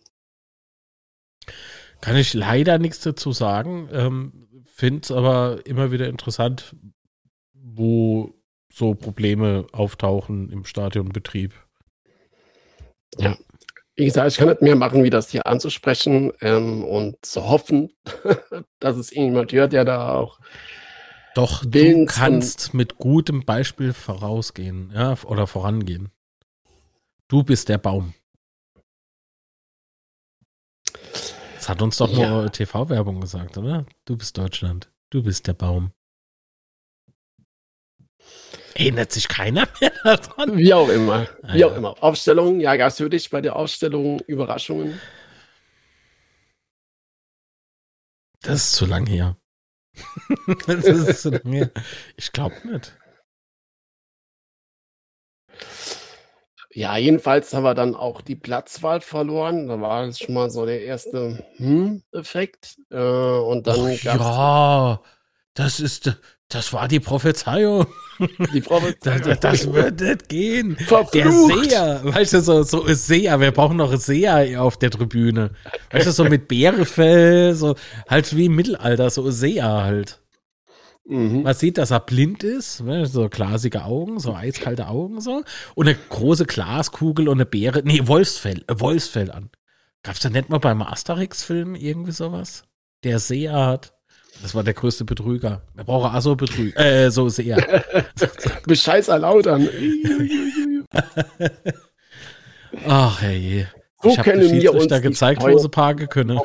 Kann ich leider nichts dazu sagen. Finde es aber immer wieder interessant, wo so Probleme auftauchen im Stadionbetrieb. Ja. Wie gesagt, ich kann nicht mehr machen, wie das hier anzusprechen und zu hoffen, dass es irgendjemand hört, der da auch Doch, du kannst mit gutem Beispiel vorausgehen, ja, oder vorangehen. Du bist der Baum. Das hat uns doch nur TV-Werbung gesagt, oder? Du bist Deutschland. Du bist der Baum. Erinnert sich keiner mehr daran? Wie auch immer. Wie auch immer. Aufstellung, ja, gab es für dich bei der Aufstellung Überraschungen? Das ist zu lang her. Das ist zu lang her. Ich glaube nicht. Ja, jedenfalls haben wir dann auch die Platzwahl verloren. Da war das schon mal so der erste Effekt. Und dann das war die Prophezeiung. Die Prophezeiung. Das wird nicht gehen. Verflucht. Der Seher, weißt du, so ein Seher, wir brauchen noch einen Seher auf der Tribüne. Weißt du, so mit Bärefell, so halt wie im Mittelalter, so ein Seher halt. Man sieht, dass er blind ist, ne? So glasige Augen, so eiskalte Augen so und eine große Glaskugel und eine Beere, Wolfsfell an. Gab's da nicht mal beim Asterix-Film irgendwie sowas? Der Seher hat, das war der größte Betrüger. Wir brauchen also so Seher. Bescheißer lautern. Ach hey. So ich habe können wir uns da gezeigt, wo sie parken können.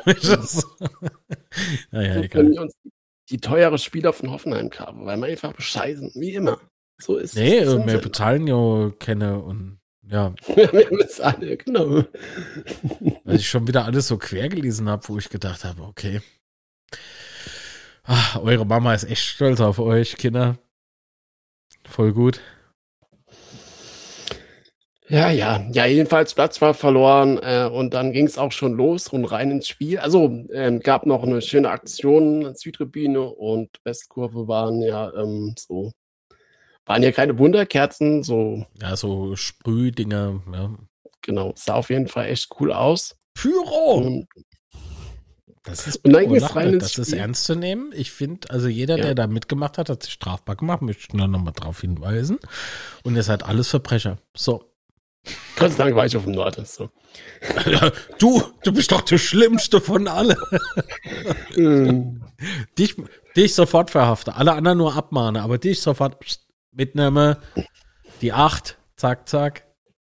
Naja, können wir uns die teure Spieler von Hoffenheim haben, weil wir einfach bescheißen, wie immer. So ist es. Nee, wir bezahlen ja keine und ja. Wir bezahlen, genau. Weil ich schon wieder alles so quer gelesen habe, wo ich gedacht habe, okay. Ach, eure Mama ist echt stolz auf euch, Kinder. Voll gut. Ja, jedenfalls Platz war verloren und dann ging es auch schon los und rein ins Spiel. Also gab noch eine schöne Aktion, Südtribüne und Westkurve waren ja keine Wunderkerzen, so. Ja, so Sprühdinger, ja. Genau, sah auf jeden Fall echt cool aus. Pyro! Das ist ernst zu nehmen. Ich finde, also jeder, der da mitgemacht hat sich strafbar gemacht, möchte ich nur nochmal darauf hinweisen. Und ihr seid alles Verbrecher. So. Gott sei Dank war ich auf dem Nord. So. Du bist doch der Schlimmste von allen. Dich sofort verhafte. Alle anderen nur abmahne, aber dich sofort mitnehme. Die 8. Zack, zack.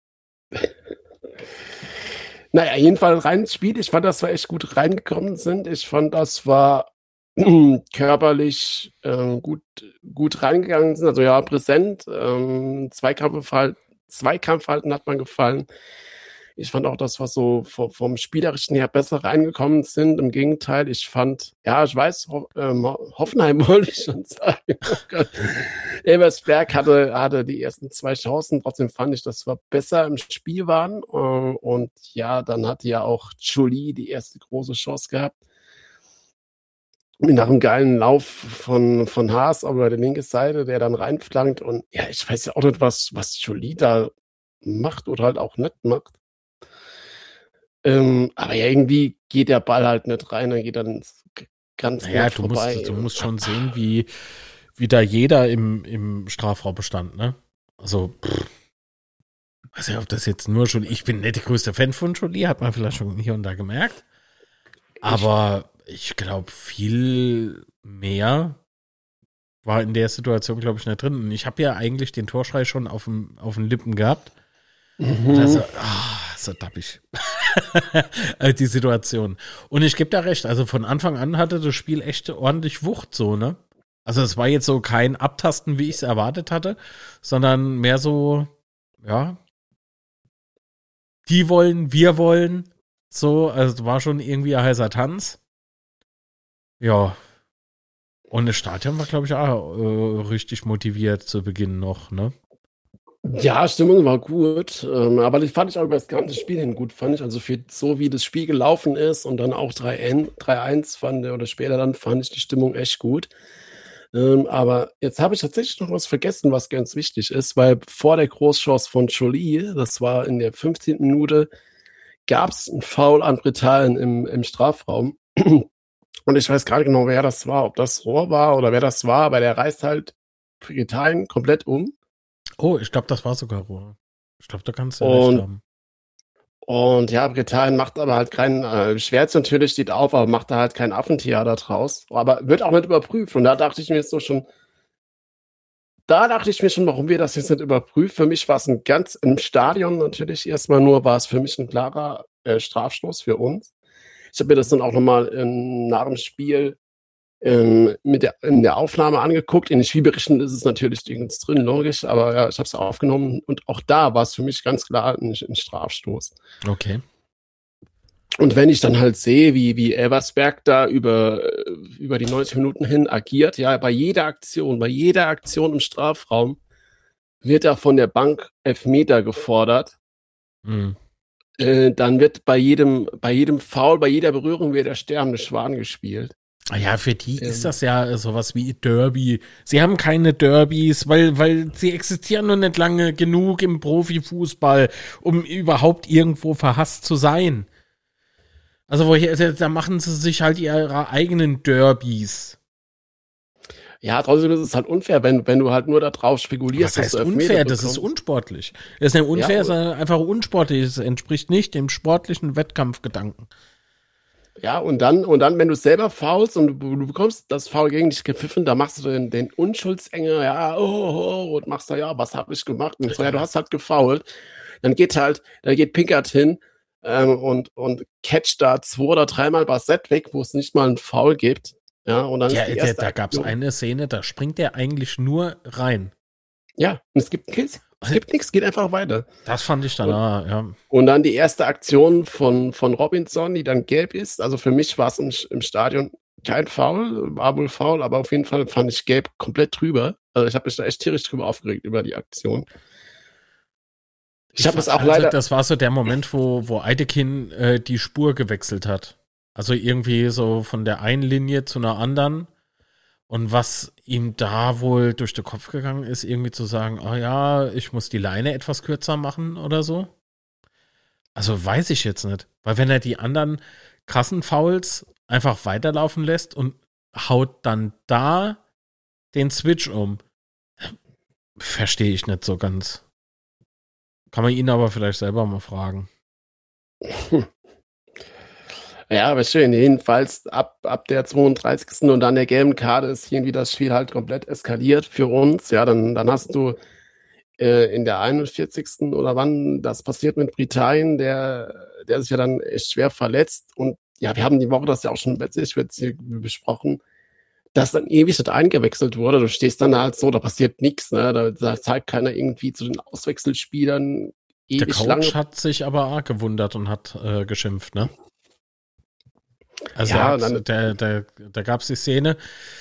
Naja, jedenfalls rein ins Spiel. Ich fand, dass wir echt gut reingekommen sind. Ich fand, das war körperlich gut reingegangen sind. Also ja, präsent. Zweikampfverhalten hat mir gefallen. Ich fand auch, dass wir so vom Spielerischen her besser reingekommen sind. Im Gegenteil, ich fand, ich weiß, Hoffenheim wollte ich schon sagen. Oh Elversberg hatte die ersten 2 Chancen. Trotzdem fand ich, dass wir besser im Spiel waren. Und ja, dann hatte ja auch Jolie die erste große Chance gehabt. Nach einem geilen Lauf von Haas über die linke Seite, der dann reinflankt. Und ja, ich weiß ja auch nicht, was Jolie da macht oder halt auch nicht macht. Aber ja, irgendwie geht der Ball halt nicht rein, dann geht dann ganz vorbei. Du musst schon sehen, wie da jeder im Strafraum stand, ne? Also, weiß nicht, ob das jetzt nur Jolie, ich bin nicht der größte Fan von Jolie, hat man vielleicht schon hier und da gemerkt. Aber ich glaube, viel mehr war in der Situation, glaube ich, nicht drin. Und ich habe ja eigentlich den Torschrei schon auf den Lippen gehabt. Und also, so dappig. Die Situation. Und ich gebe da recht, also von Anfang an hatte das Spiel echt ordentlich Wucht, so, ne? Also es war jetzt so kein Abtasten, wie ich es erwartet hatte, sondern mehr so, ja, die wollen, wir wollen, so, also es war schon irgendwie ein heißer Tanz. Ja. Und das Stadion war, glaube ich, auch richtig motiviert zu Beginn noch, ne? Ja, Stimmung war gut, aber die fand ich auch über das ganze Spiel hin gut, fand ich. Also für so wie das Spiel gelaufen ist und dann auch 3-1 fand oder später dann fand ich die Stimmung echt gut. Aber jetzt habe ich tatsächlich noch was vergessen, was ganz wichtig ist, weil vor der Großchance von Jolie, das war in der 15. Minute, gab es einen Foul an Britannien im Strafraum. Und ich weiß gar nicht genau, wer das war, ob das Rohr war oder wer das war, aber der reißt halt Britannien komplett um. Oh, ich glaube, das war sogar Ruhr. Ich glaube, da kannst du ja recht Und haben. Und ja, Britannien macht aber halt keinen, Schwert natürlich steht auf, aber macht da halt kein Affentheater draus. Aber wird auch nicht überprüft. Und da dachte ich mir schon, warum wir das jetzt nicht überprüft. Für mich war es im Stadion natürlich erstmal nur, war es für mich ein klarer Strafstoß für uns. Ich habe mir das dann auch nochmal nach dem Spiel in der Aufnahme angeguckt. In den Spielberichten ist es natürlich nirgends drin, logisch, aber ja, ich habe es aufgenommen und auch da war es für mich ganz klar ein Strafstoß. Okay. Und wenn ich dann halt sehe, wie Elversberg da über die 90 Minuten hin agiert, ja, bei jeder Aktion im Strafraum wird da von der Bank Elfmeter gefordert. Mhm. Dann wird bei jedem Foul, bei jeder Berührung wird der sterbende Schwan gespielt. Ja, für die ist das ja sowas wie Derby. Sie haben keine Derbys, weil sie existieren noch nicht lange genug im Profifußball, um überhaupt irgendwo verhasst zu sein. Also da machen sie sich halt ihre eigenen Derbys. Ja, trotzdem ist es halt unfair, wenn du halt nur da drauf spekulierst, Was heißt unfair? Das ist unsportlich. Das ist nicht unfair, sondern einfach unsportlich. Das entspricht nicht dem sportlichen Wettkampfgedanken. Ja, und dann, wenn du selber faulst und du bekommst das Foul gegen dich gepfiffen, da machst du den Unschuldsenger, ja, und machst da, ja, was habe ich gemacht? Und so, ja, du hast halt gefoult. Da geht Pinkert hin und catcht da 2 oder 3-mal Bassett weg, wo es nicht mal ein Foul gibt. Ja, und dann ist die erste da gab es eine Szene, da springt der eigentlich nur rein. Ja, und es gibt nichts, geht einfach weiter. Das fand ich dann, ja. Und dann die erste Aktion von Robinson, die dann gelb ist. Also für mich war es im Stadion kein Foul, war wohl Foul, aber auf jeden Fall fand ich gelb komplett drüber. Also ich habe mich da echt tierisch drüber aufgeregt über die Aktion. Ich habe es auch leider. Das war so der Moment, wo Eidekin die Spur gewechselt hat. Also irgendwie so von der einen Linie zu einer anderen. Und was ihm da wohl durch den Kopf gegangen ist, irgendwie zu sagen, oh ja, ich muss die Leine etwas kürzer machen oder so. Also weiß ich jetzt nicht. Weil wenn er die anderen krassen Fouls einfach weiterlaufen lässt und haut dann da den Switch um, verstehe ich nicht so ganz. Kann man ihn aber vielleicht selber mal fragen. Ja, aber schön. Jedenfalls ab der 32. und dann der gelben Karte ist irgendwie das Spiel halt komplett eskaliert für uns. Ja, dann hast du in der 41. oder wann das passiert mit Britannien, der sich ja dann echt schwer verletzt. Und ja, wir haben die Woche das ja auch schon besprochen, dass dann ewig nicht eingewechselt wurde. Du stehst dann halt so, da passiert nichts. Ne? Da zeigt keiner irgendwie zu den Auswechselspielern ewig Der Coach lange. hat sich aber arg gewundert und hat geschimpft, ne? Also Ja, da gab es die Szene,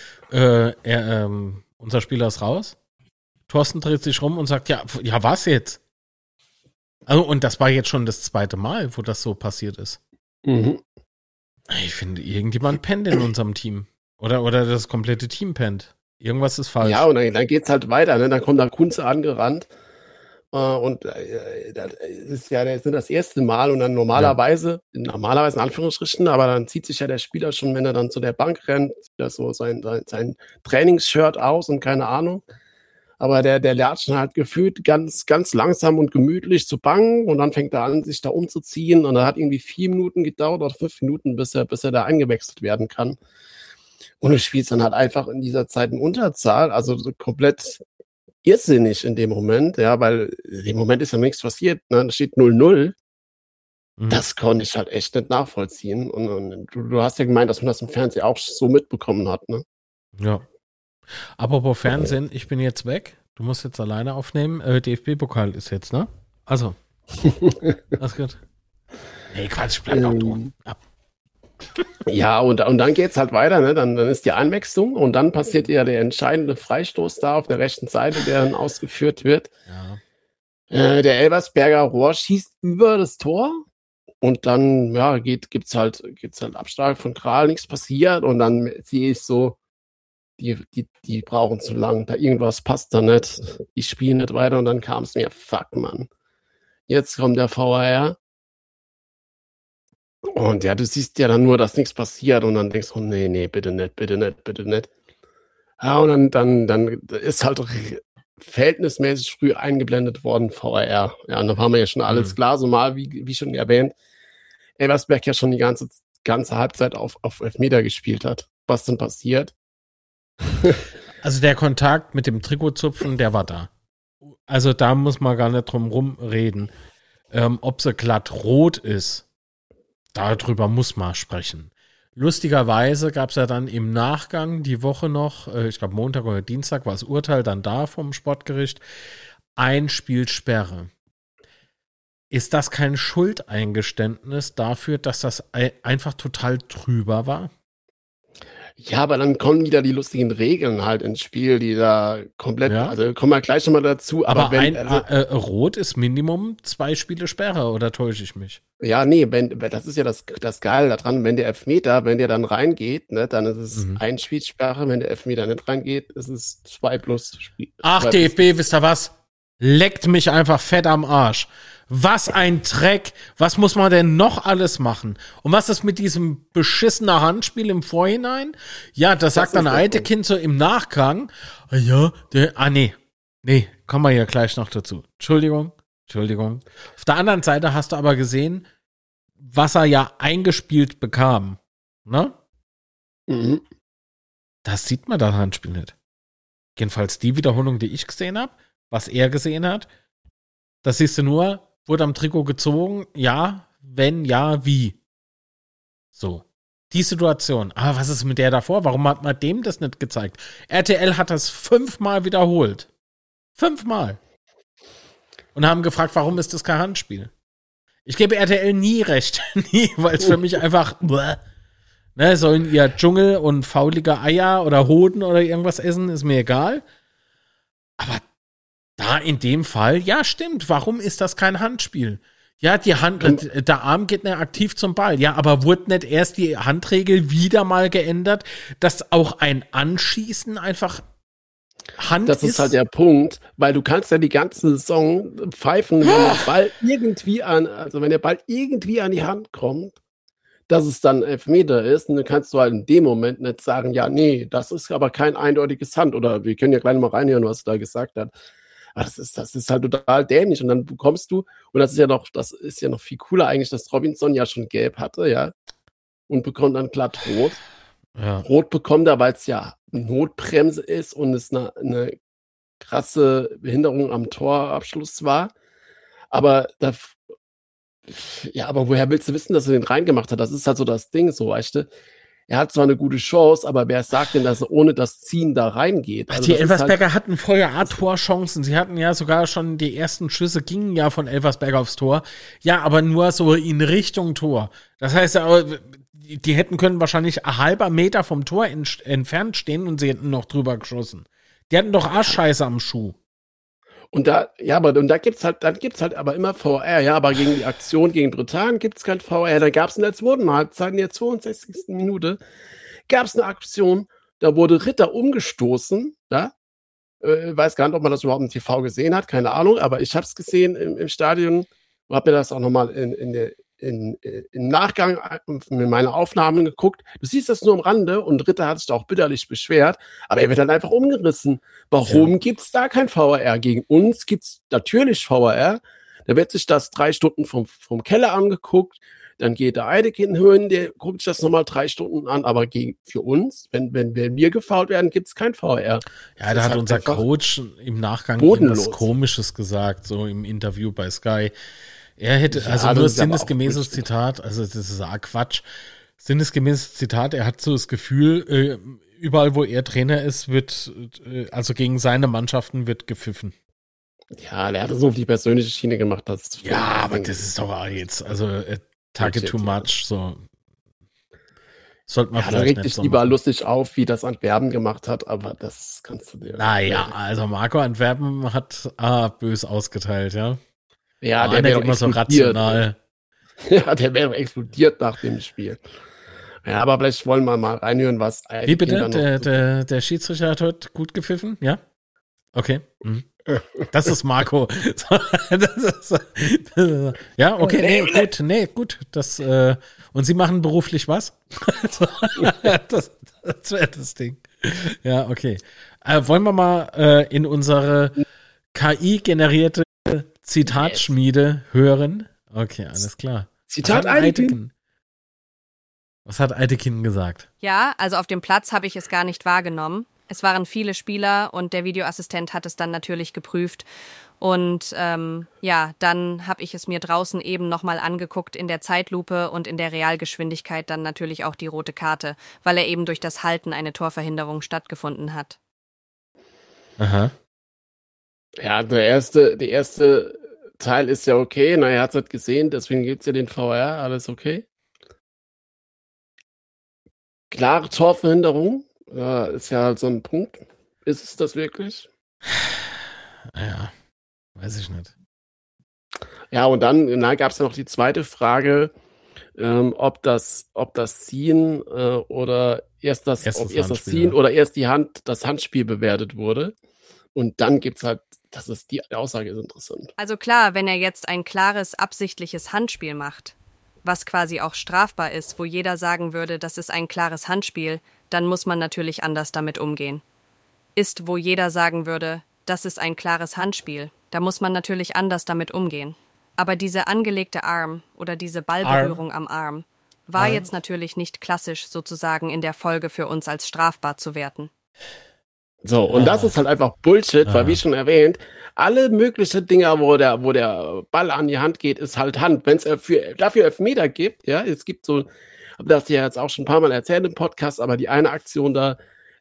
unser Spieler ist raus, Thorsten dreht sich rum und sagt, ja, was jetzt? Also, und das war jetzt schon das zweite Mal, wo das so passiert ist. Mhm. Ich finde, irgendjemand pennt in unserem Team. Oder das komplette Team pennt. Irgendwas ist falsch. Ja, und dann geht's halt weiter. Ne? Dann kommt da Kunze angerannt. Und das ist ja das erste Mal. Und dann normalerweise in Anführungsstrichen, aber dann zieht sich ja der Spieler schon, wenn er dann zu der Bank rennt, das so sein Trainingsshirt aus und keine Ahnung. Aber der lernt schon halt gefühlt ganz, ganz langsam und gemütlich zu bangen und dann fängt er an, sich da umzuziehen und er hat irgendwie 4 Minuten gedauert oder 5 Minuten, bis er da eingewechselt werden kann. Und du spielst dann halt einfach in dieser Zeit in Unterzahl, also so komplett irrsinnig in dem Moment, ja, weil im Moment ist ja nichts passiert, ne? Da steht 0-0. Das konnte ich halt echt nicht nachvollziehen. Und du hast ja gemeint, dass man das im Fernsehen auch so mitbekommen hat, ne? Ja. Apropos Fernsehen, ich bin jetzt weg. Du musst jetzt alleine aufnehmen. DFB-Pokal ist jetzt, ne? Also. Alles gut. Nee, Quatsch, bleib doch du. Ab. Ja, und dann geht's halt weiter, ne? Dann ist die Einwechslung und dann passiert ja der entscheidende Freistoß da auf der rechten Seite, der dann ausgeführt wird. Ja. Der Elversberger Rohr schießt über das Tor und dann, ja, gibt's halt Abschlag von Kral, nichts passiert und dann sehe ich so, die brauchen zu lang, da irgendwas passt da nicht, die spielen nicht weiter und dann kam es mir, fuck, Mann. Jetzt kommt der VAR. Und ja, du siehst ja dann nur, dass nichts passiert und dann denkst du, nee, bitte nicht, bitte nicht, bitte nicht. Ja, und dann ist halt verhältnismäßig früh eingeblendet worden, VAR. Ja, und da war mir ja schon alles klar, so mal, wie schon erwähnt, Elversberg ja schon die ganze Halbzeit auf Elfmeter gespielt hat. Was denn passiert? Also der Kontakt mit dem Trikotzupfen, der war da. Also da muss man gar nicht drum rumreden. Ob sie glatt rot ist, darüber muss man sprechen. Lustigerweise gab es ja dann im Nachgang die Woche noch, ich glaube Montag oder Dienstag war das Urteil dann da vom Sportgericht, ein Spiel Sperre. Ist das kein Schuldeingeständnis dafür, dass das einfach total drüber war? Ja, aber dann kommen wieder die lustigen Regeln halt ins Spiel, die da komplett, also kommen wir gleich nochmal dazu. Aber Rot ist Minimum 2 Spiele Sperre, oder täusche ich mich? Ja, nee, das ist ja das Geile daran, wenn der Elfmeter, wenn der dann reingeht, ne, dann ist es ein Spielsperre, wenn der Elfmeter nicht reingeht, ist es 2 plus Spiel. Ach, DFB, wisst ihr was? Leckt mich einfach fett am Arsch. Was ein Dreck. Was muss man denn noch alles machen? Und was ist mit diesem beschissenen Handspiel im Vorhinein? Ja, das sagt dann Eitekind so im Nachgang. Ja, nee, kommen wir ja gleich noch dazu. Entschuldigung. Auf der anderen Seite hast du aber gesehen, was er ja eingespielt bekam. Ne? Mhm. Das sieht man das Handspiel nicht. Jedenfalls die Wiederholung, die ich gesehen habe, was er gesehen hat, das siehst du nur, wurde am Trikot gezogen, ja, wenn, ja, wie. So. Die Situation. Aber was ist mit der davor? Warum hat man dem das nicht gezeigt? RTL hat das 5-mal wiederholt. 5-mal. Und haben gefragt, warum ist das kein Handspiel? Ich gebe RTL nie recht. Nie, weil es für mich einfach ne, sollen ihr Dschungel und faulige Eier oder Hoden oder irgendwas essen, ist mir egal. Aber da in dem Fall, ja, stimmt. Warum ist das kein Handspiel? Ja, der Arm geht nicht aktiv zum Ball. Ja, aber wurde nicht erst die Handregel wieder mal geändert, dass auch ein Anschießen einfach Hand ist? Das ist halt der Punkt, weil du kannst ja die ganze Saison pfeifen, wenn der Ball irgendwie an die Hand kommt, dass es dann Elfmeter ist. Und dann kannst du halt in dem Moment nicht sagen, ja, nee, das ist aber kein eindeutiges Hand. Oder wir können ja gleich mal reinhören, was er da gesagt hat. Aber das ist halt total dämlich. Und dann bekommst du, und das ist ja noch viel cooler eigentlich, dass Robinson ja schon gelb hatte, ja, und bekommt dann glatt rot. Ja. Rot bekommt er, weil es ja Notbremse ist und es eine krasse Behinderung am Torabschluss war. Aber woher willst du wissen, dass er den reingemacht hat? Das ist halt so das Ding, so, weißt du? Er hat zwar eine gute Chance, aber wer sagt denn, dass er ohne das Ziehen da reingeht? Also die Elversberger hatten vorher Torchancen. Sie hatten ja sogar schon die ersten Schüsse, gingen ja von Elversberger aufs Tor. Ja, aber nur so in Richtung Tor. Das heißt, die hätten können wahrscheinlich ein halber Meter vom Tor entfernt stehen und sie hätten noch drüber geschossen. Die hatten doch Arschscheiße am Schuh. Und da gibt's halt aber immer VR, ja, aber gegen die Aktion gegen Britannien gibt's kein VR. Da gab's in der zweiten Halbzeit, in der 62. Minute, gab's eine Aktion, da wurde Ritter umgestoßen, ja. Weiß gar nicht, ob man das überhaupt im TV gesehen hat, keine Ahnung, aber ich hab's gesehen im Stadion und hab mir das auch nochmal in im Nachgang mir meine Aufnahmen geguckt. Du siehst das nur am Rande und Ritter hat sich da auch bitterlich beschwert, aber er wird dann einfach umgerissen. Warum gibt's da kein VAR? Gegen uns gibt's natürlich VAR. Da wird sich das 3 Stunden vom Keller angeguckt. Dann geht der Eidekin hin, der guckt sich das nochmal 3 Stunden an, aber für uns, wenn wir gefoult werden, gibt's kein VAR. Ja, da hat halt unser Coach im Nachgang bodenlos. was Komisches gesagt, so im Interview bei Sky. Er hätte, Ja, also das nur ist aber auch sinngemäßes Bullshit. Zitat, also das ist Quatsch. Sinngemäßes Zitat, er hat so das Gefühl, überall wo er Trainer ist, also gegen seine Mannschaften wird gepfiffen. Ja, der hat das so auf die persönliche Schiene gemacht. Ja, aber das ist doch auch jetzt, also Target too much, so. Sollte man da vielleicht regt nicht dich so lieber machen. lustig auf, wie das Antwerpen gemacht hat, aber das kannst du dir. Naja, also Marco Antwerpen hat bös ausgeteilt, ja. Ja, War der nicht wäre immer so explodiert. rational. Ja, der wäre explodiert nach dem Spiel. Ja, aber vielleicht wollen wir mal reinhören, was Wie bitte? Kinder noch- Der Schiedsrichter hat heute gut gepfiffen? Ja? Okay. Mhm. Das ist Marco. Ja, okay, nee, gut. Und Sie machen beruflich was? Das wäre das Ding. Ja, okay. Wollen wir mal in unsere KI-generierte Zitatschmiede hören? Okay, alles klar. Zitat Was hat Eidekin. Was hat Eidekin gesagt? Ja, also auf dem Platz habe ich es gar nicht wahrgenommen. Es waren viele Spieler und der Videoassistent hat es dann natürlich geprüft. Und dann habe ich es mir draußen eben nochmal angeguckt in der Zeitlupe und in der Realgeschwindigkeit dann natürlich auch die rote Karte, weil er eben durch das Halten eine Torverhinderung stattgefunden hat. Aha. Ja, der erste Teil ist ja okay. Na, er hat es halt gesehen, deswegen gibt's ja den VR, alles okay. Klare Torverhinderung, ist ja halt so ein Punkt. Ist es das wirklich? Ja, weiß ich nicht. Ja, und dann gab es ja noch die zweite Frage, ob das Ziehen oder erst das Handspiel, Ziehen ja. oder erst das Handspiel bewertet wurde. Und dann gibt's halt, die Aussage ist interessant. Also klar, wenn er jetzt ein klares, absichtliches Handspiel macht, was quasi auch strafbar ist, wo jeder sagen würde, das ist ein klares Handspiel, dann muss man natürlich anders damit umgehen. Ist, wo jeder sagen würde, das ist ein klares Handspiel, da muss man natürlich anders damit umgehen. Aber diese angelegte Arm oder diese Ballberührung am Arm war jetzt natürlich nicht klassisch sozusagen in der Folge für uns als strafbar zu werten. So, und das ist halt einfach Bullshit, weil wie schon erwähnt, alle möglichen Dinger, wo der Ball an die Hand geht, ist halt Hand. Wenn es dafür Elfmeter gibt, ja, es gibt so, hab das ja jetzt auch schon ein paar Mal erzählt im Podcast, aber die eine Aktion da,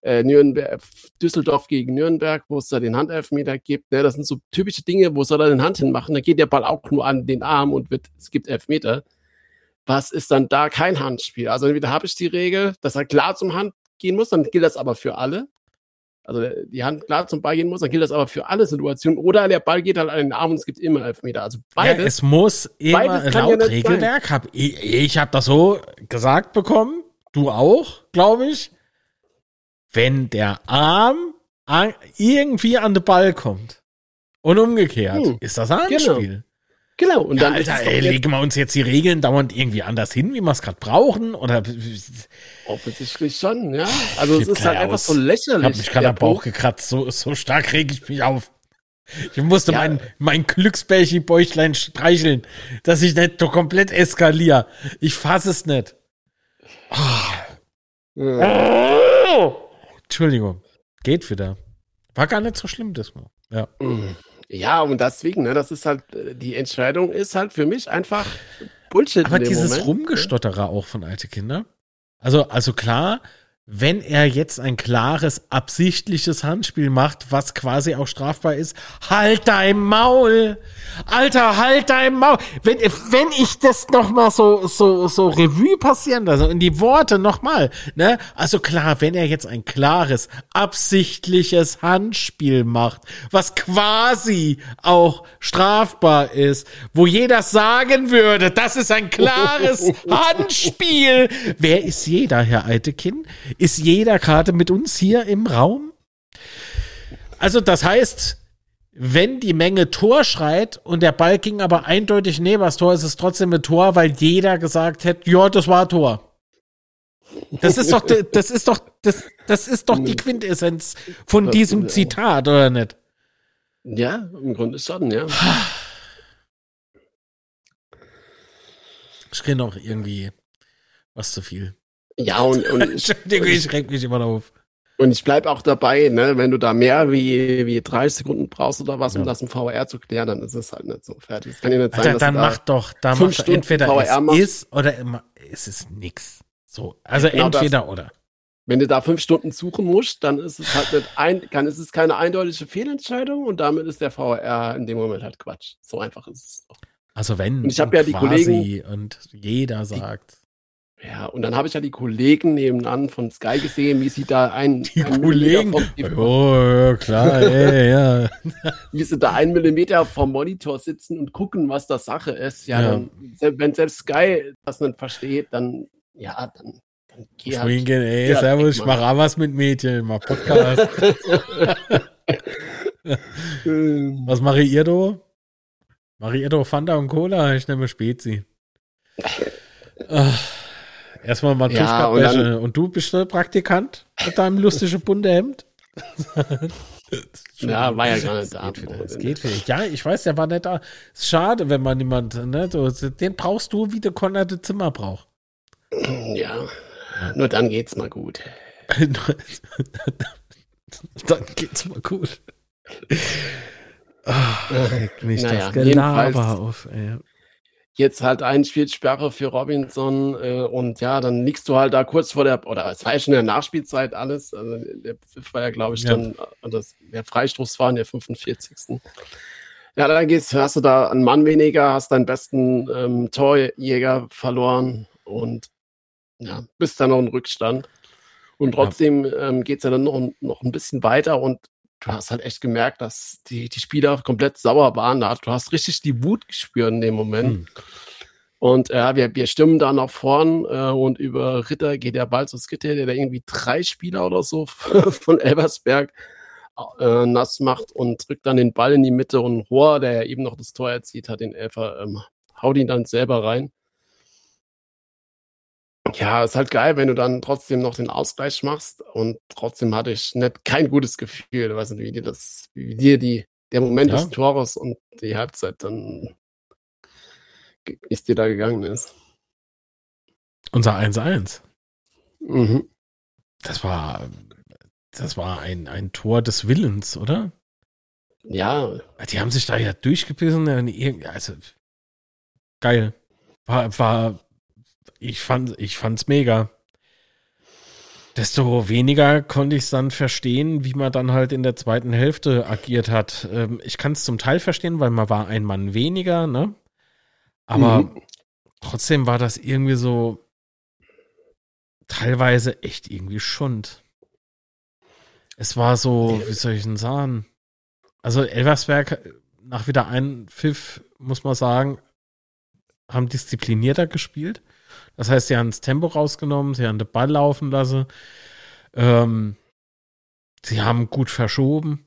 Düsseldorf gegen Nürnberg, wo es da den Handelfmeter gibt, ne, das sind so typische Dinge, wo soll er den Hand hinmachen, da geht der Ball auch nur an den Arm und es gibt Elfmeter. Was ist dann da kein Handspiel? Also entweder habe ich die Regel, dass er klar zum Hand gehen muss, dann gilt das aber für alle. Also die Hand klar zum Ball gehen muss, dann gilt das aber für alle Situationen. Oder der Ball geht halt an den Arm und es gibt immer Elfmeter. Also beides. Ja, es muss immer beides kann ja laut nicht Regelwerk. Ich habe das so gesagt bekommen. Du auch, glaube ich. Wenn der Arm irgendwie an den Ball kommt und umgekehrt, ist das ein Handspiel. Genau. Und dann Alter, legen wir uns jetzt die Regeln dauernd irgendwie anders hin, wie wir es gerade brauchen? Oder offensichtlich schon, ja. Also es ist halt einfach so lächerlich. Ich habe mich gerade am Bauch gekratzt, so stark reg ich mich auf. Ich musste mein Glücksbärchen-Bäuchlein streicheln, dass ich nicht so komplett eskaliere. Ich fasse es nicht. Entschuldigung. Geht wieder. War gar nicht so schlimm, das mal. Ja. Ja, und deswegen, ne, das ist halt, die Entscheidung ist halt für mich einfach Bullshit. Aber in dem dieses Moment. Rumgestotterer auch von alte Kinder. Also klar, wenn er jetzt ein klares, absichtliches Handspiel macht, was quasi auch strafbar ist, halt dein Maul! Alter, halt dein Maul! Wenn ich das nochmal so Revue passieren lasse, in die Worte nochmal, ne? Also klar, wenn er jetzt ein klares, absichtliches Handspiel macht, was quasi auch strafbar ist, wo jeder sagen würde, das ist ein klares Handspiel. Wer ist jeder, Herr Eitekin? Ist jeder gerade mit uns hier im Raum? Also das heißt, wenn die Menge Tor schreit und der Ball ging aber eindeutig neben das Tor, ist es trotzdem ein Tor, weil jeder gesagt hätte, ja, das war Tor. Das ist doch die Quintessenz von diesem Zitat, oder nicht? Ja, im Grunde schon, ja. Ich kenne auch irgendwie was zu viel. Ja, und Entschuldigung, ich reg mich immer auf. Und ich bleib auch dabei, ne, wenn du da mehr wie 30 Sekunden brauchst oder was, um das im VR zu klären, dann ist es halt nicht so fertig. Das kann ja nicht sein, Alter, dann mach doch entweder es ist oder es ist nix. So, also genau entweder das, oder. Wenn du da 5 Stunden suchen musst, dann ist es halt ist es keine eindeutige Fehlentscheidung und damit ist der VR in dem Moment halt Quatsch. So einfach ist es doch. Also wenn und ich habe ja die Kollegen und jeder sagt. Ja, und dann habe ich ja die Kollegen nebenan von Sky gesehen, wie sie da die Kollegen? Oh, klar, ja. Wie sie da 1 Millimeter vom Monitor sitzen und gucken, was da Sache ist. Ja, dann, wenn selbst Sky das nicht versteht, dann geh halt. Ey, servus, ich mache auch was mit Mädchen, ich mach Podcast. Was mache ihr da? Mache ihr da Fanta und Cola? Ich nehme Spezi. Erstmal Matuschka-Bäsche. Und du bist der Praktikant mit deinem lustigen bunten Hemd? Ja, war ja gar nicht da. Es geht vielleicht. Ja, ich weiß, der war nicht da. Ist schade, wenn man jemanden, ne, den brauchst du, wie der Konrad das Zimmer braucht. Ja, nur dann geht's mal gut. Dann geht's mal gut. Mich das Gelaber auf, ey. Jetzt halt ein Spielsperre für Robinson und ja, dann liegst du halt da kurz vor oder es war ja schon in der Nachspielzeit alles, also der Pfiff war ja, glaube ich, dann, der Freistoß war in der 45. Ja, dann hast du da einen Mann weniger, hast deinen besten Torjäger verloren und ja, bist dann noch in Rückstand. Und trotzdem geht's ja dann noch ein bisschen weiter und du hast halt echt gemerkt, dass die Spieler komplett sauer waren. Du hast richtig die Wut gespürt in dem Moment. Und wir stimmen da nach vorn und über Ritter geht der Ball zu Skitter, der da irgendwie 3 Spieler oder so von Elversberg nass macht und drückt dann den Ball in die Mitte und Rohr, der ja eben noch das Tor erzielt hat, den Elfer, haut ihn dann selber rein. Ja, ist halt geil, wenn du dann trotzdem noch den Ausgleich machst und trotzdem hatte ich kein gutes Gefühl. Ich weiß nicht, wie dir der Moment des Tores und die Halbzeit dann ist dir da gegangen ist. Unser 1-1. Mhm. Das war ein Tor des Willens, oder? Ja. Die haben sich da ja durchgebissen. Also geil. Ich fand's mega. Desto weniger konnte ich es dann verstehen, wie man dann halt in der zweiten Hälfte agiert hat. Ich kann es zum Teil verstehen, weil man war ein Mann weniger, ne? Aber trotzdem war das irgendwie so teilweise echt irgendwie Schund. Es war so, wie soll ich denn sagen? Also Elversberg, nach wieder einem Pfiff, muss man sagen, haben disziplinierter gespielt. Das heißt, sie haben das Tempo rausgenommen, sie haben den Ball laufen lassen, sie haben gut verschoben.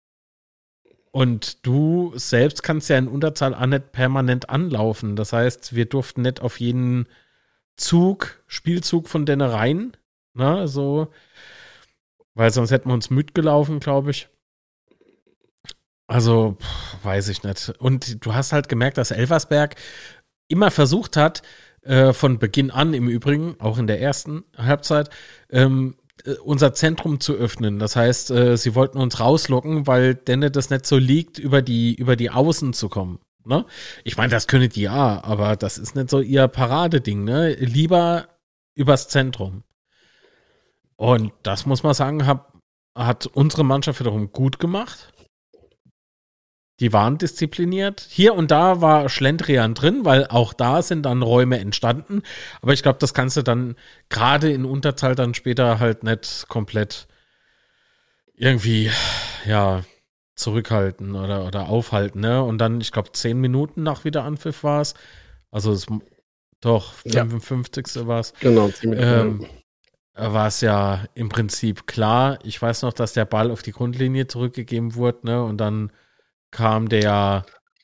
Und du selbst kannst ja in Unterzahl auch nicht permanent anlaufen. Das heißt, wir durften nicht auf jeden Spielzug von denen rein, ne, so, weil sonst hätten wir uns mitgelaufen, glaube ich. Also, weiß ich nicht. Und du hast halt gemerkt, dass Elversberg immer versucht hat, von Beginn an im Übrigen, auch in der ersten Halbzeit, unser Zentrum zu öffnen. Das heißt, sie wollten uns rauslocken, weil denen das nicht so liegt, über die Außen zu kommen. Ne? Ich meine, das können die ja, aber das ist nicht so ihr Paradeding. Ne? Lieber übers Zentrum. Und das muss man sagen, hat unsere Mannschaft wiederum gut gemacht. Die waren diszipliniert. Hier und da war Schlendrian drin, weil auch da sind dann Räume entstanden. Aber ich glaube, das kannst du dann gerade in Unterzahl dann später halt nicht komplett irgendwie, ja, zurückhalten oder aufhalten. Ne? Und dann, ich glaube, 10 Minuten nach Wiederanpfiff war es. Also doch, 55. war es. Genau, 10 Minuten. War es ja im Prinzip klar. Ich weiß noch, dass der Ball auf die Grundlinie zurückgegeben wurde, ne? Und dann kam der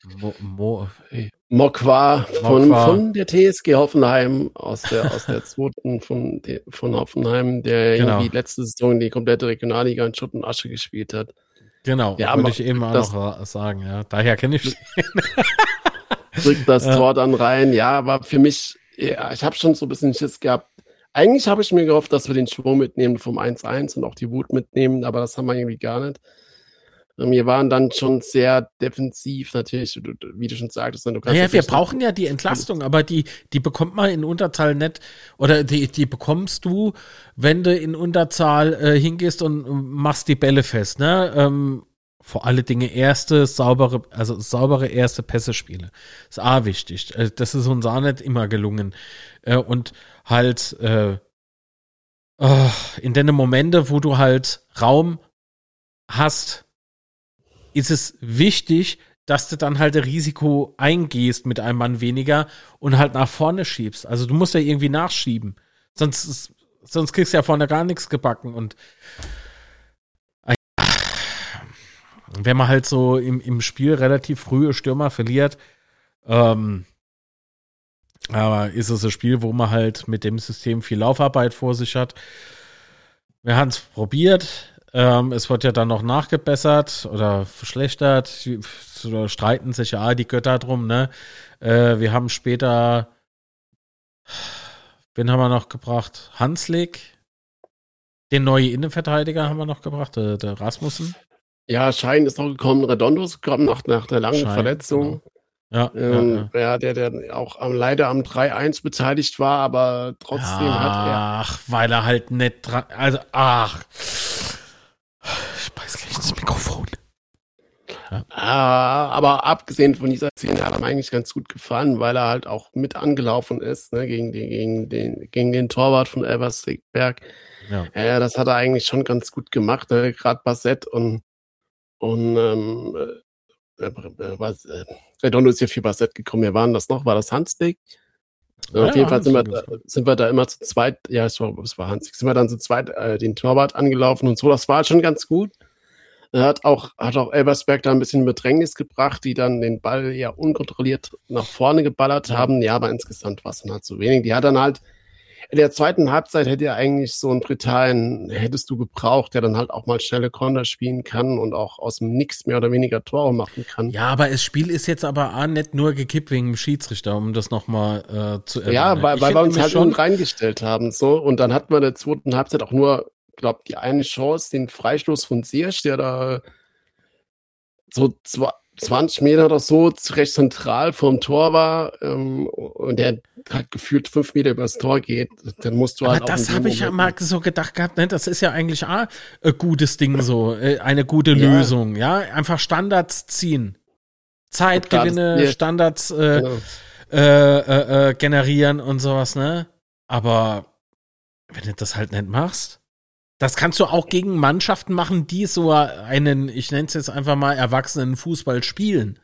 Mokwa von der TSG Hoffenheim aus der zweiten von Hoffenheim, der irgendwie letzte Saison die komplette Regionalliga in Schutt und Asche gespielt hat. Genau, ja, wollte ich eben auch noch sagen, ja. Daher kenne ich drückt das Tor dann rein. Ja, aber für mich, ja, ich habe schon so ein bisschen Schiss gehabt. Eigentlich habe ich mir gehofft, dass wir den Schwung mitnehmen vom 1-1 und auch die Wut mitnehmen, aber das haben wir irgendwie gar nicht. Wir waren dann schon sehr defensiv, natürlich, wie du schon sagtest. Du kannst wir brauchen ja die Entlastung, aber die bekommt man in Unterzahl nicht, oder die bekommst du, wenn du in Unterzahl hingehst und machst die Bälle fest, ne? Vor alle Dinge saubere erste Pässe-Spiele. Ist wichtig. Das ist uns auch nicht immer gelungen. Und halt in den Momente, wo du halt Raum hast, ist es wichtig, dass du dann halt ein Risiko eingehst mit einem Mann weniger und halt nach vorne schiebst. Also du musst ja irgendwie nachschieben. Sonst kriegst du ja vorne gar nichts gebacken. Und wenn man halt so im Spiel relativ frühe Stürmer verliert, aber ist es ein Spiel, wo man halt mit dem System viel Laufarbeit vor sich hat. Wir haben es probiert. Es wird ja dann noch nachgebessert oder verschlechtert. Oder streiten sich ja die Götter drum, ne? Wir haben später, wen haben wir noch gebracht? Hanslik. Den neuen Innenverteidiger haben wir noch gebracht, der Rasmussen. Ja, Schein ist noch gekommen, Redondo ist gekommen nach der langen Verletzung. Genau. Ja, der auch leider am 3-1 beteiligt war, aber trotzdem hat er. Ach, weil er halt nicht dran. Also, ich beiß gleich ins Mikrofon. Ja. Aber abgesehen von dieser Szene hat er mir eigentlich ganz gut gefallen, weil er halt auch mit angelaufen ist, ne, gegen den Torwart von Elversberg. Ja, das hat er eigentlich schon ganz gut gemacht, ne? Gerade Bassett und Redondo ist ja für Bassett gekommen. Wer waren das noch? War das Hanslik? Auf jeden Fall sind wir da immer zu zweit, ja, es war Hanslik, sind wir dann zu zweit den Torwart angelaufen und so. Das war schon ganz gut. Hat auch Elversberg da ein bisschen in Bedrängnis gebracht, die dann den Ball ja unkontrolliert nach vorne geballert haben. Ja, aber insgesamt war es dann halt zu wenig. Die hat dann halt in der zweiten Halbzeit hätte ja eigentlich so ein Britannien hättest du gebraucht, der dann halt auch mal schnelle Konter spielen kann und auch aus dem Nix mehr oder weniger Tore machen kann. Ja, aber das Spiel ist jetzt aber auch nicht nur gekippt wegen dem Schiedsrichter, um das nochmal zu erwähnen. Ja, weil wir uns halt schon reingestellt haben. So. Und dann hatten wir in der zweiten Halbzeit auch nur, glaube die eine Chance, den Freistoß von Ziyech, der da so 20 Meter oder so recht zentral vom Tor war und der halt gefühlt 5 Meter übers Tor geht, dann musst du halt aber das habe ich ja mal so gedacht gehabt, ne? Das ist ja eigentlich auch ein gutes Ding so, eine gute Lösung, ja? Einfach Standards ziehen. Zeitgewinne, Standards generieren und sowas, ne? Aber wenn du das halt nicht machst, das kannst du auch gegen Mannschaften machen, die so einen, ich nenne es jetzt einfach mal, erwachsenen Fußball spielen.